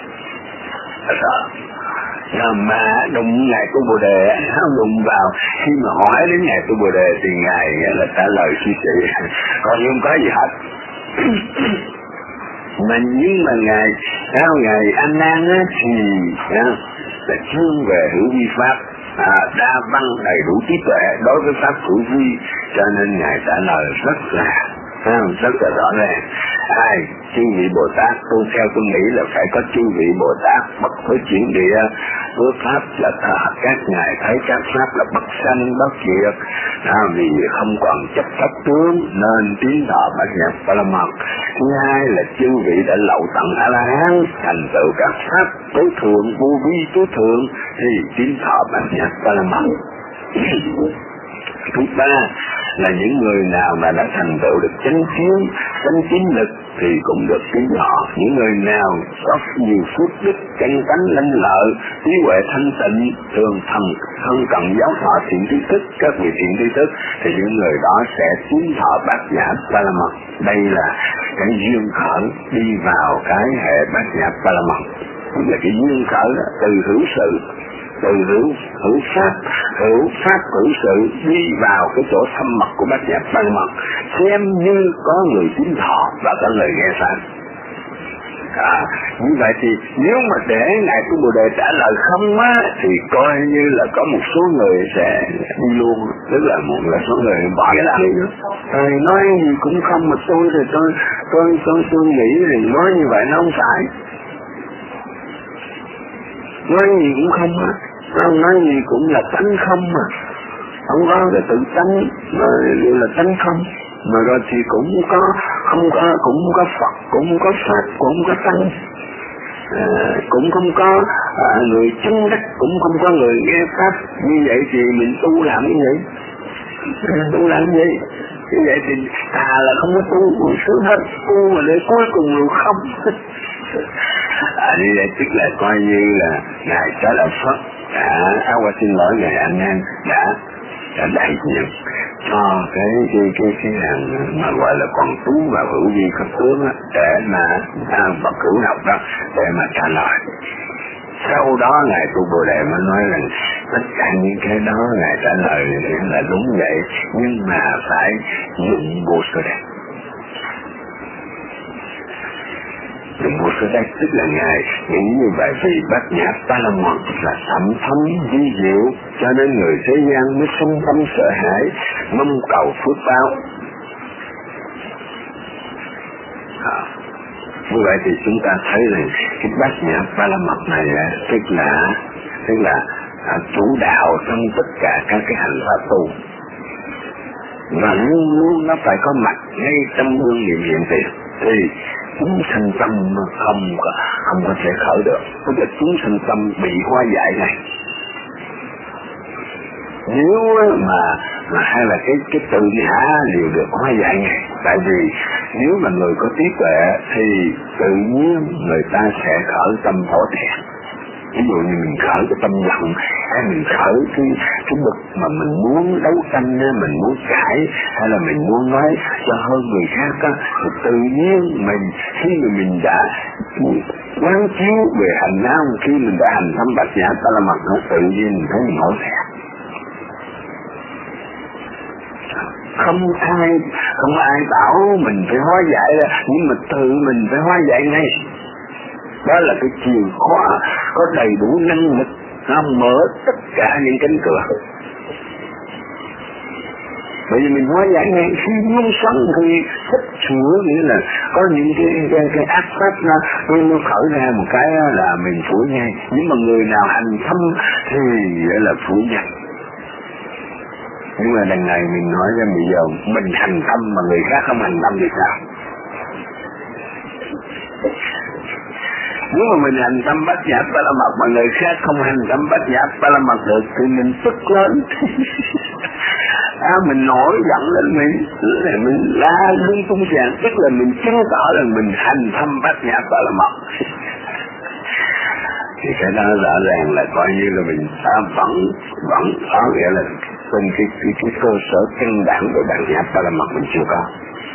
Speaker 2: À, mà đụng Ngài Tu Bồ Đề, không đụng vào, khi mà hỏi đến Ngài Tu Bồ Đề thì Ngài là trả lời suy sĩ, còn không có gì hết. Mà nhưng mà Ngài, sao Ngài A Nan á thì à, là chuyên về hữu vi pháp, à, đa văn đầy đủ trí tuệ đối với pháp hữu vi, cho nên Ngài trả lời rất là rất là rõ ràng. Ai chư vị Bồ Tát tu theo tôi nghĩ là phải có chư vị Bồ Tát bậc với chuyển địa, với pháp là các ngài thấy các pháp là bất sanh bất diệt, à, vì không còn chấp pháp tướng nên tiến thọ bát nhã ba la mật. Thứ hai là chư vị đã lậu tận A La Hán thành tựu các pháp tối thượng vô vi tối thượng thì tiến thọ bát nhã ba la mật. Thứ ba là những người nào mà đã thành tựu được chánh kiến, chánh tín lực thì cũng được tiến thọ. Những người nào có nhiều phước đức, chân tánh lanh lợi, trí huệ thanh tịnh, thường thần thân cần giáo thọ thiện tri thức, các vị thiện tri thức, thì những người đó sẽ tiến thọ bát nhã ba la mật. Đây là cái duyên khởi đi vào cái hệ bát nhã ba la mật, là cái duyên khởi từ hữu sự, từ hữu hữu pháp, hữu pháp hữu sự đi vào cái chỗ thâm mật của bát nhã ba la mật, xem như có người tín thọ và có lời nghe pháp. À, như vậy thì nếu mà để Ngài Tu Bồ Đề trả lời không á, thì coi như là có một số người sẽ đi luôn, tức là một là số người bỏ cái làm đi nữa. Rồi nói gì cũng không, mà tôi thì tôi tôi tôi tôi nghĩ thì nói như vậy nó không phải. Nói gì cũng không á, không nói gì cũng là tánh không mà, không có là tự tánh, mà đều là tánh không. Mà rồi thì cũng có, không có, cũng có Phật, cũng có Pháp, cũng có Tăng, à, cũng không có à, người chứng đắc, cũng không có người nghe Pháp. Như vậy thì mình tu làm cái gì? Tu làm cái gì? Như vậy thì à là không có tu, sướng hết, tu mà để cuối cùng là không. À, như vậy tức là coi như là Ngài Xá Lợi Phất đã, à, xin lỗi Ngài A Nan đã, đã đại diện cho cái cái cái cái hàng mà gọi là còn tú và hữu vi cấp tướng á, để mà à, bậc cửu học đó để mà trả lời. Sau đó Ngài Tu Bồ Đề mới nói rằng tất cả những cái đó Ngài trả lời là đúng vậy, nhưng mà phải dụng vô sơ đẹp. Dụng vô sơ đẹp tức là Ngài nghĩ như vậy, vì bát nhã ba la mật là thẩm thâm vi diệu, cho nên người thế gian mới sinh tâm sợ hãi, mong cầu phước báo. À, như vậy thì chúng ta thấy rằng cái bát nhã ba la mật này tức là tức là à, chủ đạo trong tất cả các cái hành pháp tu, và luôn luôn nó phải có mặt ngay trong đương niệm hiện tiền thì chúng sanh tâm không có không có thể khởi được. Tức là chúng sanh tâm bị hóa giải này. Nếu mà mà hay là cái cái tự ngã đều được hóa giải này, tại vì nếu mà người có trí tuệ thì tự nhiên người ta sẽ khởi tâm hổ thẹn. Ví dụ như mình khởi cái tâm giận, hay mình khởi cái cái bực mà mình muốn đấu tranh, mình muốn cãi, hay là mình muốn nói cho hơn người khác á, thì tự nhiên mình khi mà mình đã quán chiếu về hành nam, khi mình đã hành thâm bát nhã ba la mật, nó tự nhiên mình thấy mình hổ thẹn. Không ai không ai bảo mình phải hóa giải ra, nhưng mà tự mình phải hóa giải ngay. Đó là cái chìa khóa có đầy đủ năng lực, nó mở tất cả những cánh cửa. Bởi vì mình hóa giải ngay khi muốn sống thì thích sửa, nghĩa là có những cái, cái, cái ác pháp nó, nó khởi ra một cái là mình phủi ngay. Nhưng mà người nào hành thâm thì là phủi ngay. Nhưng mà lần này mình nói ra bây giờ mình hành tâm mà người khác không hành tâm thì sao? Nếu mà mình hành tâm bát nhã ba la mật mà người khác không hành tâm bát nhã ba la mật được thì mình tức lên. À, mình nổi giận lên, mình mình la lung tung chàng, tức là mình chứng tỏ là mình hành thâm bát nhã ba la mật. Thì cái đó rõ ràng là coi như là mình ta vẫn vẫn có nghĩa là trên cái, cái, cái cơ sở căn bản của bản nhã Paramount mình chưa có.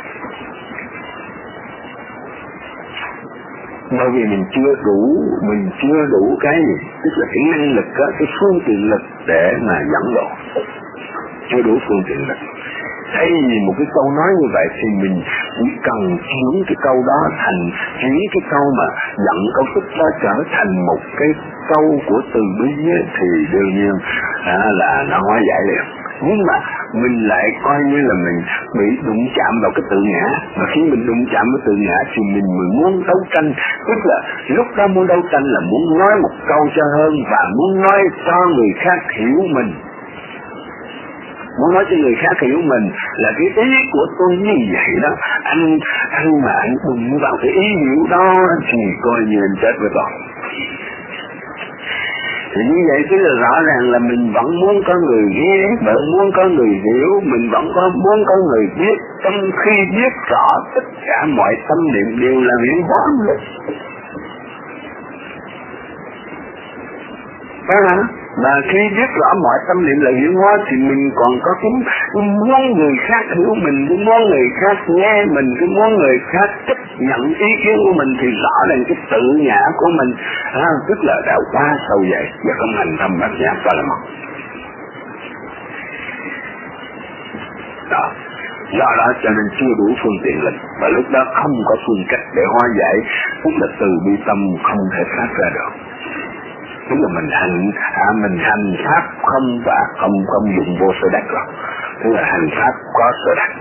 Speaker 2: Bởi vì mình chưa đủ, mình chưa đủ cái gì, tức là cái năng lực đó, cái phương tiện lực để mà dẫn độ, chưa đủ phương tiện lực. Thay vì một cái câu nói như vậy thì mình chỉ cần chuyển cái câu đó thành, chuyển cái câu mà dẫn câu tức đó trở thành một cái câu của từ bi ấy, thì đương nhiên à, là nó hóa giải liền. Nhưng mà mình lại coi như là mình bị đụng chạm vào cái tự ngã, mà khi mình đụng chạm vào tự ngã thì mình mới muốn đấu tranh, tức là lúc đó muốn đấu tranh là muốn nói một câu cho hơn và muốn nói cho người khác hiểu mình. Muốn nói cho người khác hiểu mình là cái ý của tôi như vậy đó. Anh anh mà anh đụng vào cái ý hiểu đó thì coi như anh chết với tôi. Thì như vậy chứ là rõ ràng là mình vẫn muốn có người nghe, vẫn muốn có người hiểu, mình vẫn có muốn có người biết. Trong khi biết rõ tất cả mọi tâm niệm đều là huyễn hóa lực. Phải hả? Mà khi biết rõ mọi tâm niệm là huyễn hóa thì mình còn có cái muốn người khác hiểu mình, cái muốn người khác nghe mình, cái muốn người khác chấp nhận ý kiến của mình thì rõ ràng cái tự ngã của mình à, tức là đã quá sâu dày và không hành thâm bát nhã Paramount. Đó. Do đó cho nên chưa đủ phương tiện lực và lúc đó không có phương cách để hóa giải, tức là từ bi tâm không thể phát ra được. Tức là mình hành à, mình hành pháp không và không không dụng vô sở đắc rồi, tức là hành pháp có sở đắc.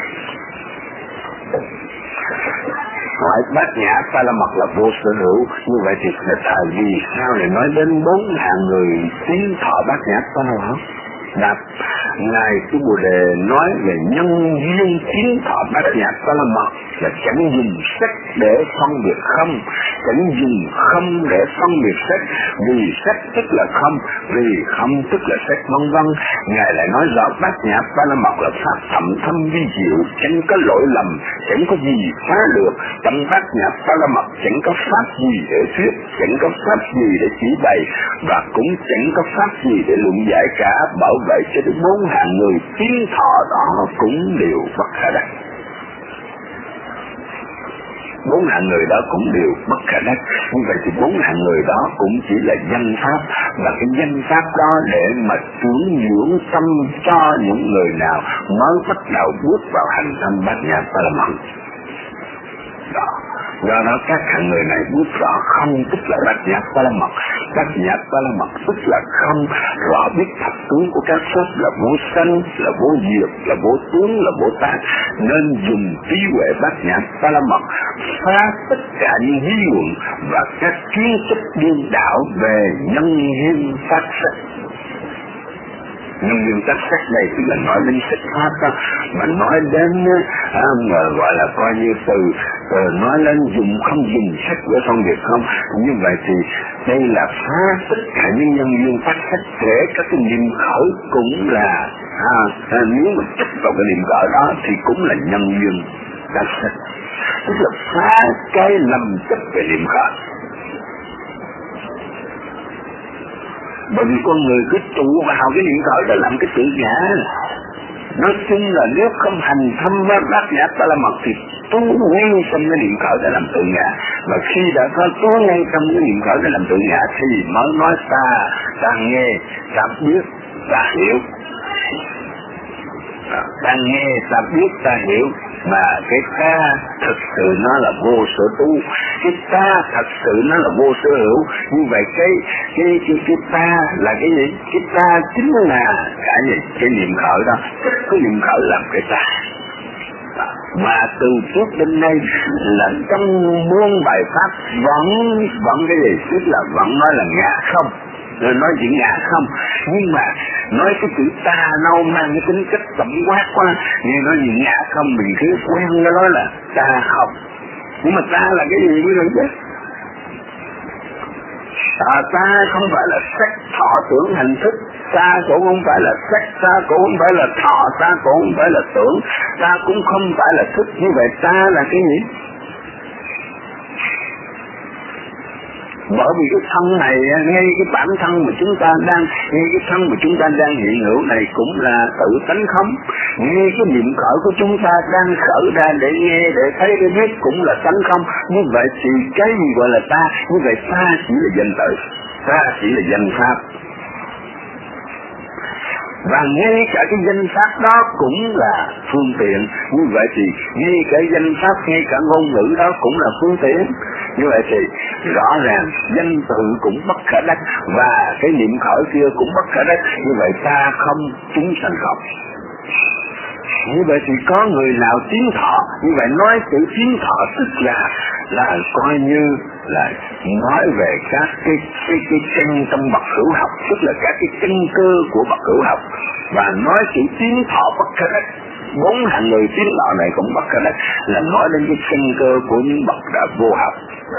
Speaker 2: Hỏi bát nhã Paramount là vô sở hữu, như vậy thì là vì sao lại nói đến bốn hạng người tiến thọ bát nhã Paramount? Đáp, ngài Sư Bồ Đề nói về nhân duyên tiến thọ bát nhã Paramount là chẳng dùng sắc để phân biệt không, chẳng dùng không để phân biệt sắc, vì sắc tức là không, vì không tức là sắc, vân vân. Ngài lại nói rõ bát nhã Paramount là pháp thậm thâm vi diệu, chẳng có lỗi lầm, chẳng có gì phá được. Trong bát nhã Paramount chẳng có pháp gì để thuyết, chẳng có pháp gì để chỉ bày, và cũng chẳng có pháp gì để luận giải cả. Bảo vậy cho đến bốn hạng người tiến thọ đó cũng đều bất khả đắc. Bốn hạng người đó cũng đều bất khả đắc. Như vậy thì bốn hạng người đó cũng chỉ là danh pháp, và cái danh pháp đó để mà dưỡng dưỡng tâm cho những người nào mới bắt đầu bước vào hành tâm bát nhã Paramount. Đó. Do đó các hạng người này bước rõ không tức là bát nhã Paramount. Bát nhã Paramount tức là không, rõ biết thật tướng của các pháp là vô sanh, là vô diệt, là vô tướng, là vô tác, nên dùng trí huệ bát nhã Paramount phá tất cả những lý luận và các kiến thức điên đảo về nhân duyên phát sắc. Nhân duyên tác sắc này thì là nói đến sách pháp đó, mà nói đến à, mà gọi là coi như từ, từ nói lên dùng không dùng sách để phân biệt không. Như vậy thì đây là phá tất cả những nhân duyên phát sắc, kể các cái niệm khởi cũng là à, à, nếu mà chấp vào cái niệm khởi đó thì cũng là nhân duyên tác sắc, tức là phá cái lầm chấp về niệm khởi. Bởi vì con người cứ trụ vào cái niệm khởi để làm cái tự ngã. Nói chung là nếu không hành thâm bát nhã Paramount thì tu ngay trong cái niệm khởi để làm tự ngã. Và khi đã có tu ngay trong cái niệm khởi để làm tự ngã thì mới nói ta, ta nghe, ta biết, ta hiểu. Ta nghe, ta biết, ta hiểu. Mà cái ta thật sự nó là vô sở tu, cái ta thật sự nó là vô sở hữu. Như vậy cái cái cái, cái ta là cái gì? Cái ta chính là cái gì? Cái niệm khởi đó, tất cái niệm khởi làm cái ta. Mà từ trước đến nay là trong muôn bài pháp vẫn vẫn cái gì? Tức là vẫn nói là ngã không, rồi nói chuyện ngã không, nhưng mà nói cái chữ ta nó mang cái tính cách tổng quát quá, nhưng nói gì ngã không mình cứ quen nó nói là ta không, nhưng mà ta là cái gì quý vị biết? À, ta không phải là sắc thọ tưởng hành thức, ta cũng không phải là sắc, ta cũng không phải là thọ, ta cũng không phải là tưởng, ta cũng không phải là thức. Như vậy ta là cái gì? Bởi vì cái thân này, ngay cái bản thân mà chúng ta đang, ngay cái thân mà chúng ta đang hiện hữu này cũng là tự tánh không. Ngay cái niệm khởi của chúng ta đang khởi ra để nghe, để thấy, để biết cũng là tánh không. Như vậy thì cái gì gọi là ta? Như vậy ta chỉ là danh tự, ta chỉ là danh pháp. Và ngay cả cái danh pháp đó cũng là phương tiện. Như vậy thì ngay cả danh pháp, ngay cả ngôn ngữ đó cũng là phương tiện. Như vậy thì rõ ràng danh tự cũng bất khả đắc, và cái niệm khởi kia cũng bất khả đắc. Như vậy ta không, chúng sanh không. Như vậy thì có người nào tiến thọ, như vậy nói chữ tiến thọ tức là là coi như là nói về các cái cái cái chân trong bậc hữu học, tức là các cái chân cơ của bậc hữu học, và nói chữ tiến thọ bất khả đắc. Bốn hạng người tiến thọ này cũng bất khả đắc, là nói đến cái chân cơ của những bậc đã vô học.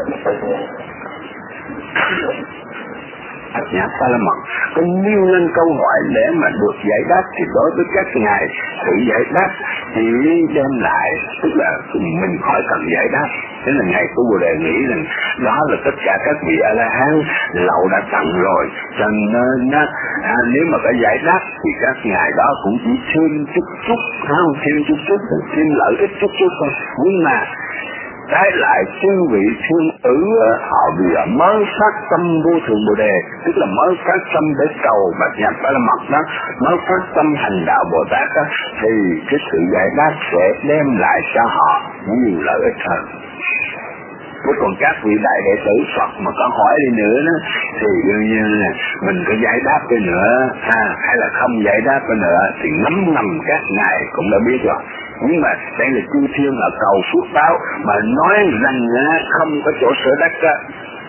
Speaker 2: Nhà ta là mật có nêu lên câu hỏi để mà được giải đáp, thì đối với các ngài sự giải đáp chỉ đem lại, tức là mình khỏi cần giải đáp. Thế là ngài của Bồ Đề nghĩ rằng đó là tất cả các vị A La Hán lậu đã tặng rồi, cho nên à, nếu mà có giải đáp thì các ngài đó cũng chỉ thêm chút chút, không thêm chút chút, thêm lợi ích chút chút thôi. Nhưng mà trái lại chư vị thiên tử họ bây giờ mới phát tâm vô thượng Bồ Đề, tức là mới phát tâm để cầu bạch nhật Ba La Mật đó, mới phát tâm hành đạo Bồ Tát đó, thì cái sự giải đáp sẽ đem lại cho họ nhiều lợi ích hơn. Với còn các vị đại đệ tử Phật mà có hỏi đi nữa đó, thì đương nhiên là mình có giải đáp đi nữa, à, hay là không giải đáp đi nữa, thì ngấm ngầm các ngài cũng đã biết rồi. Nhưng mà đây là chư thiên là cầu phước báo, mà nói rằng không có chỗ sở đắc đó,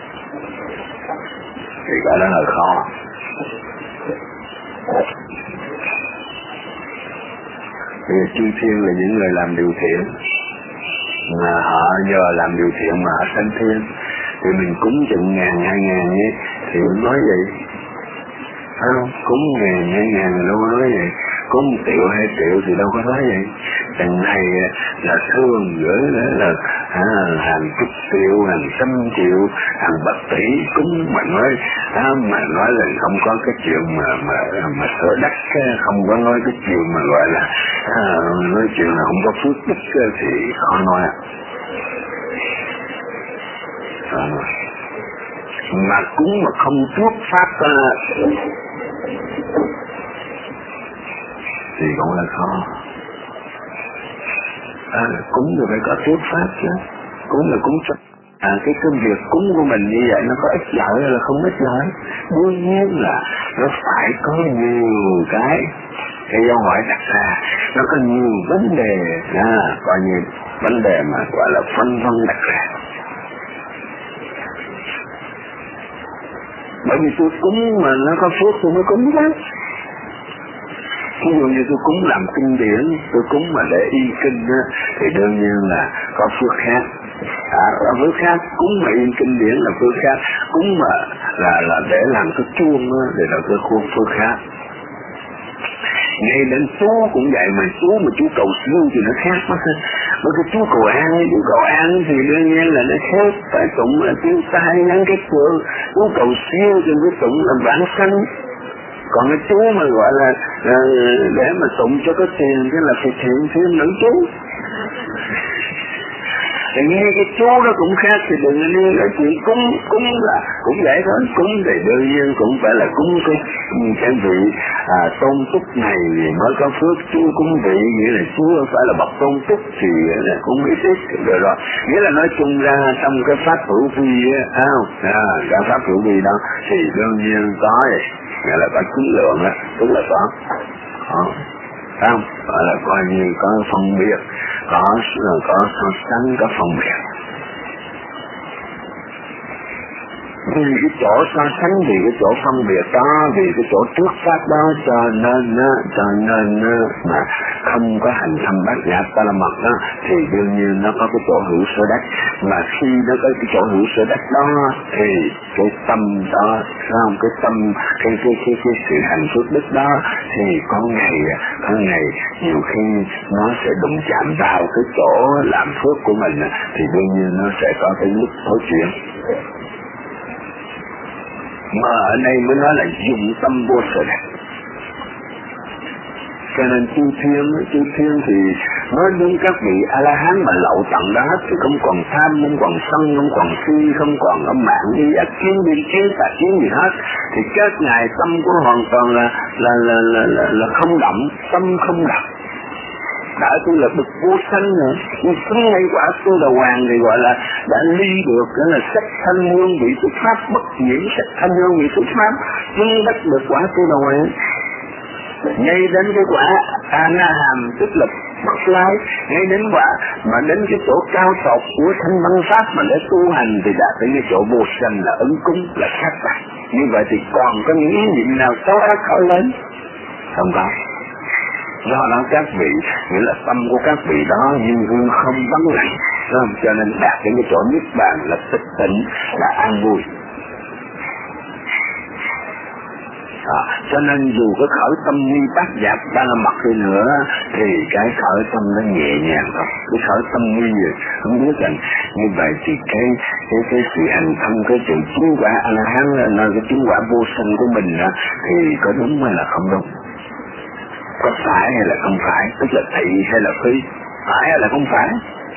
Speaker 2: thì gọi đó là khó. Vì chư thiên là những người làm điều thiện, mà họ nhờ làm điều thiện mà họ sanh thiên, thì mình cúng chừng ngàn hai ngàn nhé, thì nói vậy, phải không? Cúng ngàn hai ngàn đâu có nói vậy, cúng một triệu hai triệu thì đâu có nói vậy. Đằng này là thương gửi là à, hàng chục triệu, hàng trăm triệu, hàng bạc tỷ cúng mà nói à, mà nói là không có cái chuyện mà mà mà sở đắc, không có nói cái chuyện mà gọi là à, nói chuyện là không có phước đức thì khó nói. À, mà cúng mà không thuyết pháp à, thì cũng là khó. À, cúng thì phải có thuyết pháp chứ, cúng là cúng cho à, cái công việc cúng của mình như vậy nó có ích lợi hay là không ích lợi. Đương nhiên là nó phải có nhiều cái cái dấu hỏi đặt ra, nó có nhiều vấn đề, à, có nhiều vấn đề mà gọi là phân vân đặt ra. Bởi vì tôi cúng mà nó có phước tôi mới cúng đó. Ví dụ như tôi cúng làm kinh điển, tôi cúng mà để in kinh á, thì đương nhiên là có phước khác. À, có phước khác, cúng mà in kinh điển là phước khác, cúng mà là là để làm cái chuông á, thì là cái khuôn phước khác. Ngay đến chú cũng vậy, mà chú mà chú cầu siêu thì nó khác mất. Bởi cái chú cầu an, chú cầu an thì đương nhiên là nó khác, phải tụng là chú tai ngắn cái cửa, chú cầu siêu thì cái tụng là vãng sanh. Còn cái chú mà gọi là, là để mà tụng cho có tiền cái là phải thiện thêm nữ chú. Thì nghe cái chú đó cũng khác, thì đừng nên nói chuyện cúng, cúng là cũng vậy thôi. Cúng thì đương nhiên cũng phải là cúng cái, cái vị à, tôn túc này mới có phước. Chú cúng vị nghĩa là chú phải là bậc tôn túc thì là cũng biết ít rồi rồi. Nghĩa là nói chung ra trong cái pháp hữu vi á, không? À, cái pháp hữu vi đó thì đương nhiên có vậy. Nghĩa là có chất lượng á, tức là có, có, không? Gọi là coi như có phân biệt, có có so sánh, có phân biệt. Vì cái chỗ so sánh, vì cái chỗ phân biệt đó, vì cái chỗ trước pháp đó, cho nên cho nên mà không có hành thâm bát nhã ba la mật đó, thì đương nhiên nó có cái chỗ hữu sở đắc. Mà khi nó có cái chỗ hữu sở đắc đó thì cái tâm đó, không, cái tâm cái cái cái, cái sự hành phước đức đó thì có ngày có ngày nhiều khi nó sẽ đụng chạm vào cái chỗ làm phước của mình, thì đương nhiên nó sẽ có cái lúc thối chuyển. Mà ở đây mới nói là dụng tâm vô sở đạt. Cho nên chư thiên, chư thiên thì nói đến các vị A-la-hán mà lậu tận đó hết, chứ không còn tham, không còn sân, không còn si, không còn âm mạng đi ác kiến, biên kiến, tà kiến gì hết. Thì các ngài tâm của hoàn toàn là là là là, là, là không động, tâm không động. Đã tôi là bậc vô sanh nữa, nhưng xứng ngay quả tôi là hoàng thì gọi là đã ly được, đó là sắc thanh hương vị xuất pháp, bất nhiễm sắc thanh hương vị xuất pháp, nhưng đắc được quả tôi là hoàng. Ngay đến cái quả A-na-hàm tức là bất lái, ngay đến quả mà đến cái chỗ cao tột của thanh văn pháp mà để tu hành thì đạt đến cái chỗ vô sanh là ứng cúng, là khác bạc. Như vậy thì còn có những ý niệm nào xấu ác khởi lên? Không có. Do đó các vị, nghĩa là tâm của các vị đó như hương không vắng lặng, cho nên đạt đến cái chỗ niết bàn là tịch tịnh, là an vui. À, cho nên dù có khởi tâm ni bát giác ba la mật đi nữa thì cái khởi tâm nó nhẹ nhàng thôi, cái khởi tâm ni rồi không biết rằng như vậy thì cái cái cái sự hành thông cái sự chứng quả A La Hán là cái chứng quả vô sanh của mình đó, thì có đúng hay là không đúng, có phải hay là không phải, tức là thị hay là phi, phải hay là không phải.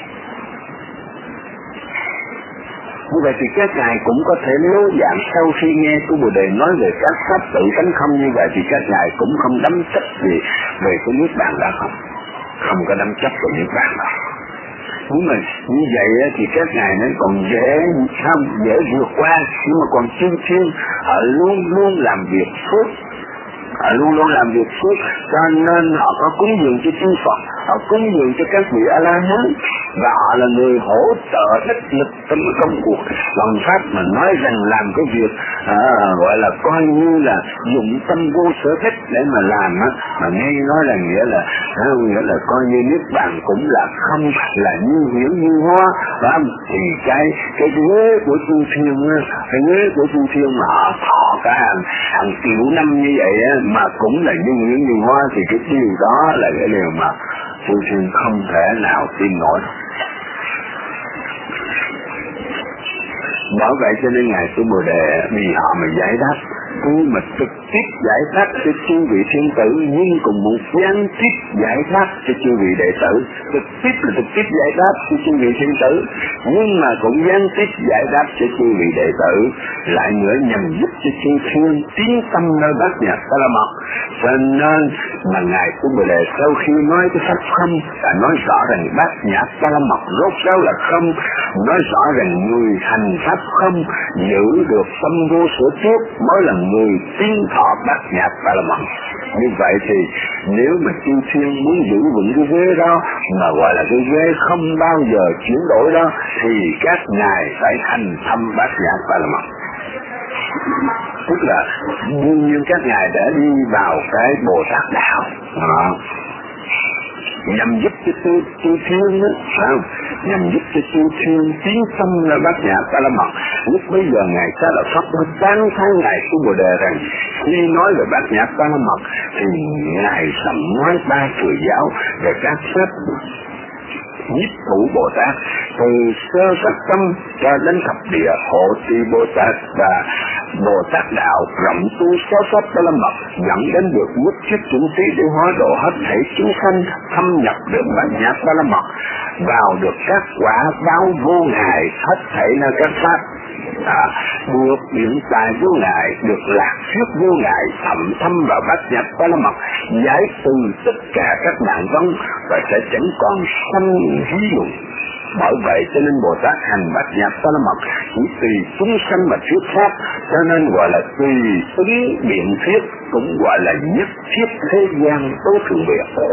Speaker 2: Như vậy thì các ngài cũng có thể lối dạng sau khi nghe của Bồ Đề nói về các pháp tự tánh không như vậy thì các ngài cũng không đắm chấp gì về cái niết bàn đó không, không có đắm chấp về niết bàn đó. Nhưng mà như vậy thì các ngài nó còn dễ không dễ vượt qua, nhưng mà còn chư thiên họ luôn luôn làm việc phước, họ luôn luôn làm việc phước, cho nên họ có cúng dường cho chư Phật, họ cúng dường cho các vị A-la-hán, và họ là người hỗ trợ đích lực trong công cuộc bằng pháp mà nói rằng làm cái việc à, gọi là coi như là dụng tâm vô sở thích để mà làm á, mà nghe nói là nghĩa là à, nghĩa là coi như niết bàn cũng là không, là như hiểu như hoa, phải không? Thì cái cái ghế của chư thiên á, cái ghế của chư thiên mà họ thọ cả hàng hàng triệu năm như vậy á, mà cũng là như hiểu như hoa thì cái điều đó là cái điều mà chư thiên không thể nào tin nổi. Bởi vậy cho nên ngài sư Bồ Đề vì họ mà giải đáp, tôi mà trực tiếp giải đáp cho chư vị thiên tử, nhưng cùng một gián tiếp giải đáp cho chư vị đệ tử. Trực tiếp là trực tiếp giải đáp cho chư vị thiên tử, nhưng mà cũng gián tiếp giải đáp cho chư vị đệ tử, lại nữa nhằm giúp cho chư thiên tiến tâm nơi bát nhã ba la mật. Cho nên mà ngài sư Bồ Đề sau khi nói cái pháp không, đã nói rõ rằng bát nhã ba la mật rốt ráo là không, nói rõ rằng người hành pháp không giữ được tâm vô sở trước mới là người tiến thọ bát nhã ba la mật. Như vậy thì nếu mà chư thiên muốn giữ vững cái ghế đó mà gọi là cái ghế không bao giờ chuyển đổi đó, thì các ngài phải hành thâm bát nhã ba la mật. Tức là đương nhiên các ngài đã đi vào cái Bồ Tát đạo à, nhằm giúp cho chư chư thiên đó, sao? Nhằm giúp cho chư thiên tiến tâm là bát nhã ba la mật. Lúc bây giờ ngài Sa Lợi Pháp đã tán thán ngài sư Bồ Đề rằng khi nói về bát nhã ba la mật thì ngài sầm nói ba thừa giáo về các pháp nhiếp thủ Bồ Tát, từ sơ sắc tâm cho đến thập địa hộ trì Bồ Tát và Bồ Tát đạo rộng tu sáu pháp ba la mật, dẫn đến được nhất thiết chủng trí để hóa độ hết thảy chúng sanh, thâm nhập được bát nhã ba la mật, vào được các quả báo vô ngại hết thảy là các pháp. À, được điện tài vô ngại, được lạc thuyết vô ngại, thẩm thâm vào bát nhã ba la mật, giải từ tất cả các nạn vấn và sẽ chẳng còn sanh hí luận. Bởi vậy cho nên Bồ Tát hành bát nhã ba la mật chỉ tùy chúng sanh mà thuyết pháp, cho nên gọi là tùy ứng biện thuyết, cũng gọi là nhất thiết thế gian tố thường biệt.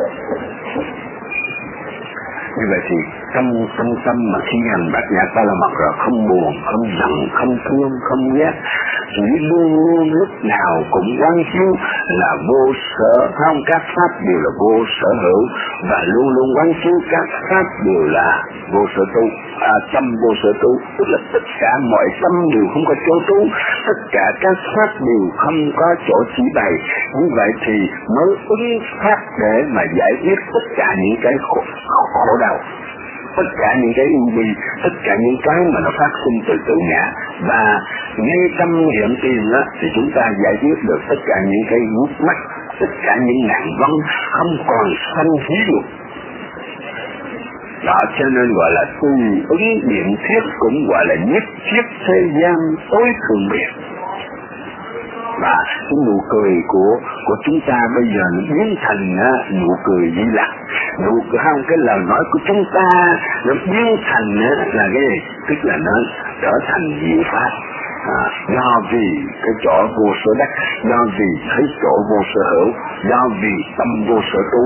Speaker 2: Như vậy thì trong trong tâm mà khi hành bát nhã ba la mật rồi không buồn, không giận, không thương, không ghét, chỉ luôn luôn lúc nào cũng quán chiếu là vô sở, không, các pháp đều là vô sở hữu, và luôn luôn quán chiếu các pháp đều là vô sở tu, à, tâm vô sở tu, tức là tất cả mọi tâm đều không có chỗ tu, tất cả các pháp đều không có chỗ chỉ bày. Như vậy thì mới ứng pháp để mà giải quyết tất cả những cái khổ, khổ đau. tất cả những cái ưu bi, tất cả những cái mà nó phát sinh từ tự ngã, và ngay trong hiện tiền đó thì chúng ta giải quyết được tất cả những cái vút mắt, tất cả những nạn vấn không còn sanh khí luật. Đó cho nên gọi là tùy ứng biện thiết, cũng gọi là nhất thiết thế gian tối thường biệt. Và cái nụ cười của của chúng ta bây giờ nó biến thành uh, nụ cười Di Lặc. Nụ cười không, cái lời nói của chúng ta nó biến thành uh, là cái gì? Tức là nó trở thành diệu pháp. À, do vì cái chỗ vô sở đắc, do vì thấy chỗ vô sở hữu, do vì tâm vô sở tu.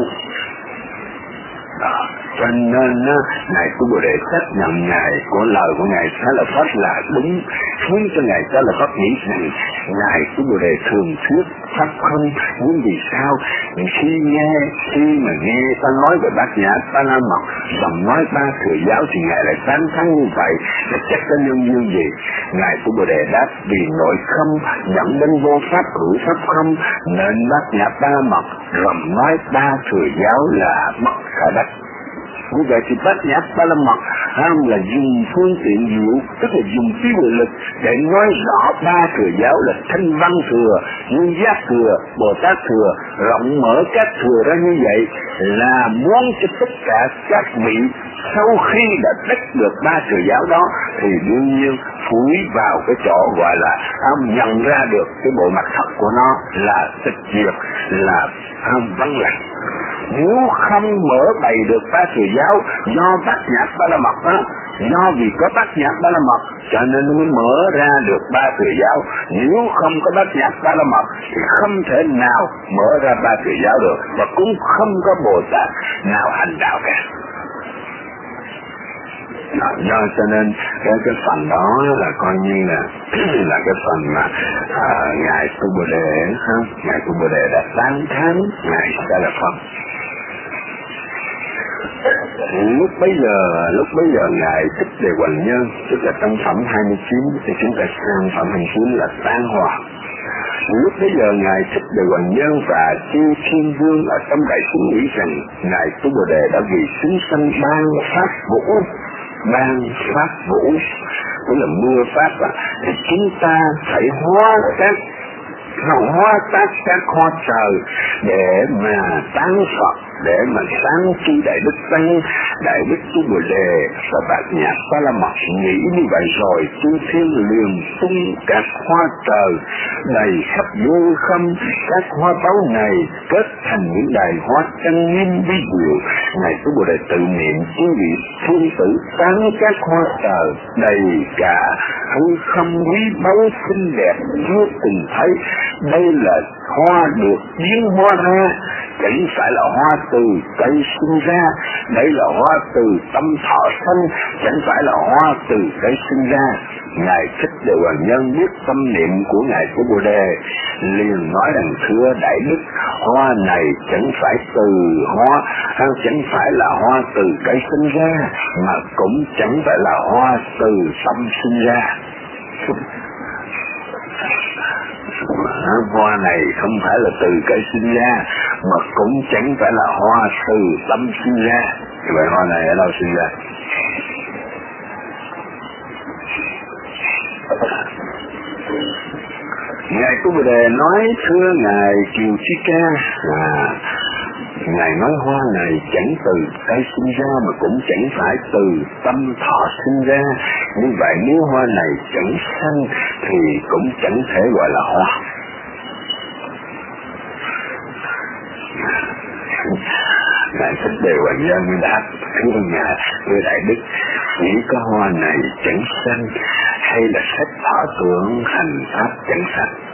Speaker 2: Đó. Cho nên Ngài Tu Bồ Đề xác nhận Ngài của lời của Ngài Xá Lợi Phất là đúng, khiến cho Ngài Xá Lợi Phất nghĩ rằng Ngài Tu Bồ Đề thường thuyết pháp không. Nhưng vì sao? Khi nghe, khi mà nghe ta nói về Bát Nhã Ba La Mật, dòng nói ba thừa giáo thì Ngài lại tán thán như vậy, là chắc có nhân duyên gì? Ngài Tu Bồ Đề đáp vì nội không dẫn đến vô pháp hữu pháp không, nên Bát Nhã Ba La Mật dòng nói ba thừa giáo là bất khả đắc. Như vậy thì Bát Nhã Ba La Mật không là dùng phương tiện diệu, tức là dùng trí huệ lực để nói rõ ba thừa giáo là Thanh Văn thừa, Như Giác thừa, Bồ Tát thừa, rộng mở các thừa ra như vậy là muốn cho tất cả các vị sau khi đã đắc được ba thừa giáo đó thì đương nhiên phủi vào cái chỗ gọi là ông nhận ra được cái bộ mặt thật của nó là tịch diệt, là không vắng lặng. Nếu không mở bày được ba thừa giáo do Bát Nhã Ba La Mật đó, do vì có Bát Nhã Ba La Mật cho nên nó mới mở ra được ba thừa giáo. Nếu không có Bát Nhã Ba La Mật thì không thể nào mở ra ba thừa giáo được, và cũng không có Bồ Tát nào hành đạo cả. Đó, do cho nên cái, cái phần đó là coi như là là cái phần mà à, Ngài Tu Bồ Đề không, Ngài Tu Bồ Đề đã tán thán Ngài Xá Lợi Phất. Lúc bấy giờ, lúc bấy giờ Ngài Thích Đề Hoành Nhân, tức là trong phẩm hai mươi chín, thì chúng ta sang phẩm hai mươi chín là Tán Hòa. Lúc bấy giờ Ngài Thích Đề Hoành Nhân và Chư Thiên Vương ở trong đại chúng nghĩ rằng Ngài Tu Bồ Đề đã vì chúng sanh ban pháp vũ, ban pháp vũ, tức là mưa pháp à, thì chúng ta phải hóa các hóa tác các hoa trời để mà tán Phật, để mà sáng chi đại đức tăng, đại đức Tu Bồ Đề và Bát Nhã Ba La Mật nghĩ như vậy rồi, chư thiên liền tung các hoa trời đầy khắp vô không. Các hoa báu này kết thành những đài hoa trang nghiêm vi diệu. Ngài Tu Bồ Đề tự niệm chư vị thiên tử tán các hoa trời đầy cả hư không quý báu xinh đẹp chưa từng thấy. Đây là hoa được biến hóa ra, chẳng phải là hoa từ cây sinh ra. Đây là hoa từ tâm thọ sanh, chẳng phải là hoa từ cây sinh ra. Ngài Thích Đề Hoành Nhân biết tâm niệm của Ngài Tu Bồ Đề, liền nói rằng thưa đại đức, hoa này chẳng phải từ hoa, chẳng phải là hoa từ cây sinh ra, mà cũng chẳng phải là hoa từ tâm sinh ra. Hoa này không phải là từ cây sinh ra, mà cũng chẳng phải là hoa từ tâm sinh ra. Thì vậy hoa này ở đâu sinh ra? Ngài Tu Bồ Đề nói thưa Ngài Kiều Chi Ca là Ngài nói hoa này chẳng từ cây sinh ra, mà cũng chẳng phải từ tâm thọ sinh ra. Như vậy nếu hoa này chẳng xanh thì cũng chẳng thể gọi là hoa. Ngài Thích Đề Hoành Nhân đáp thưa Ngài, thưa đại đức, chỉ có hoa này chẳng xanh hay là sách thọ tưởng hành pháp chẳng sắc.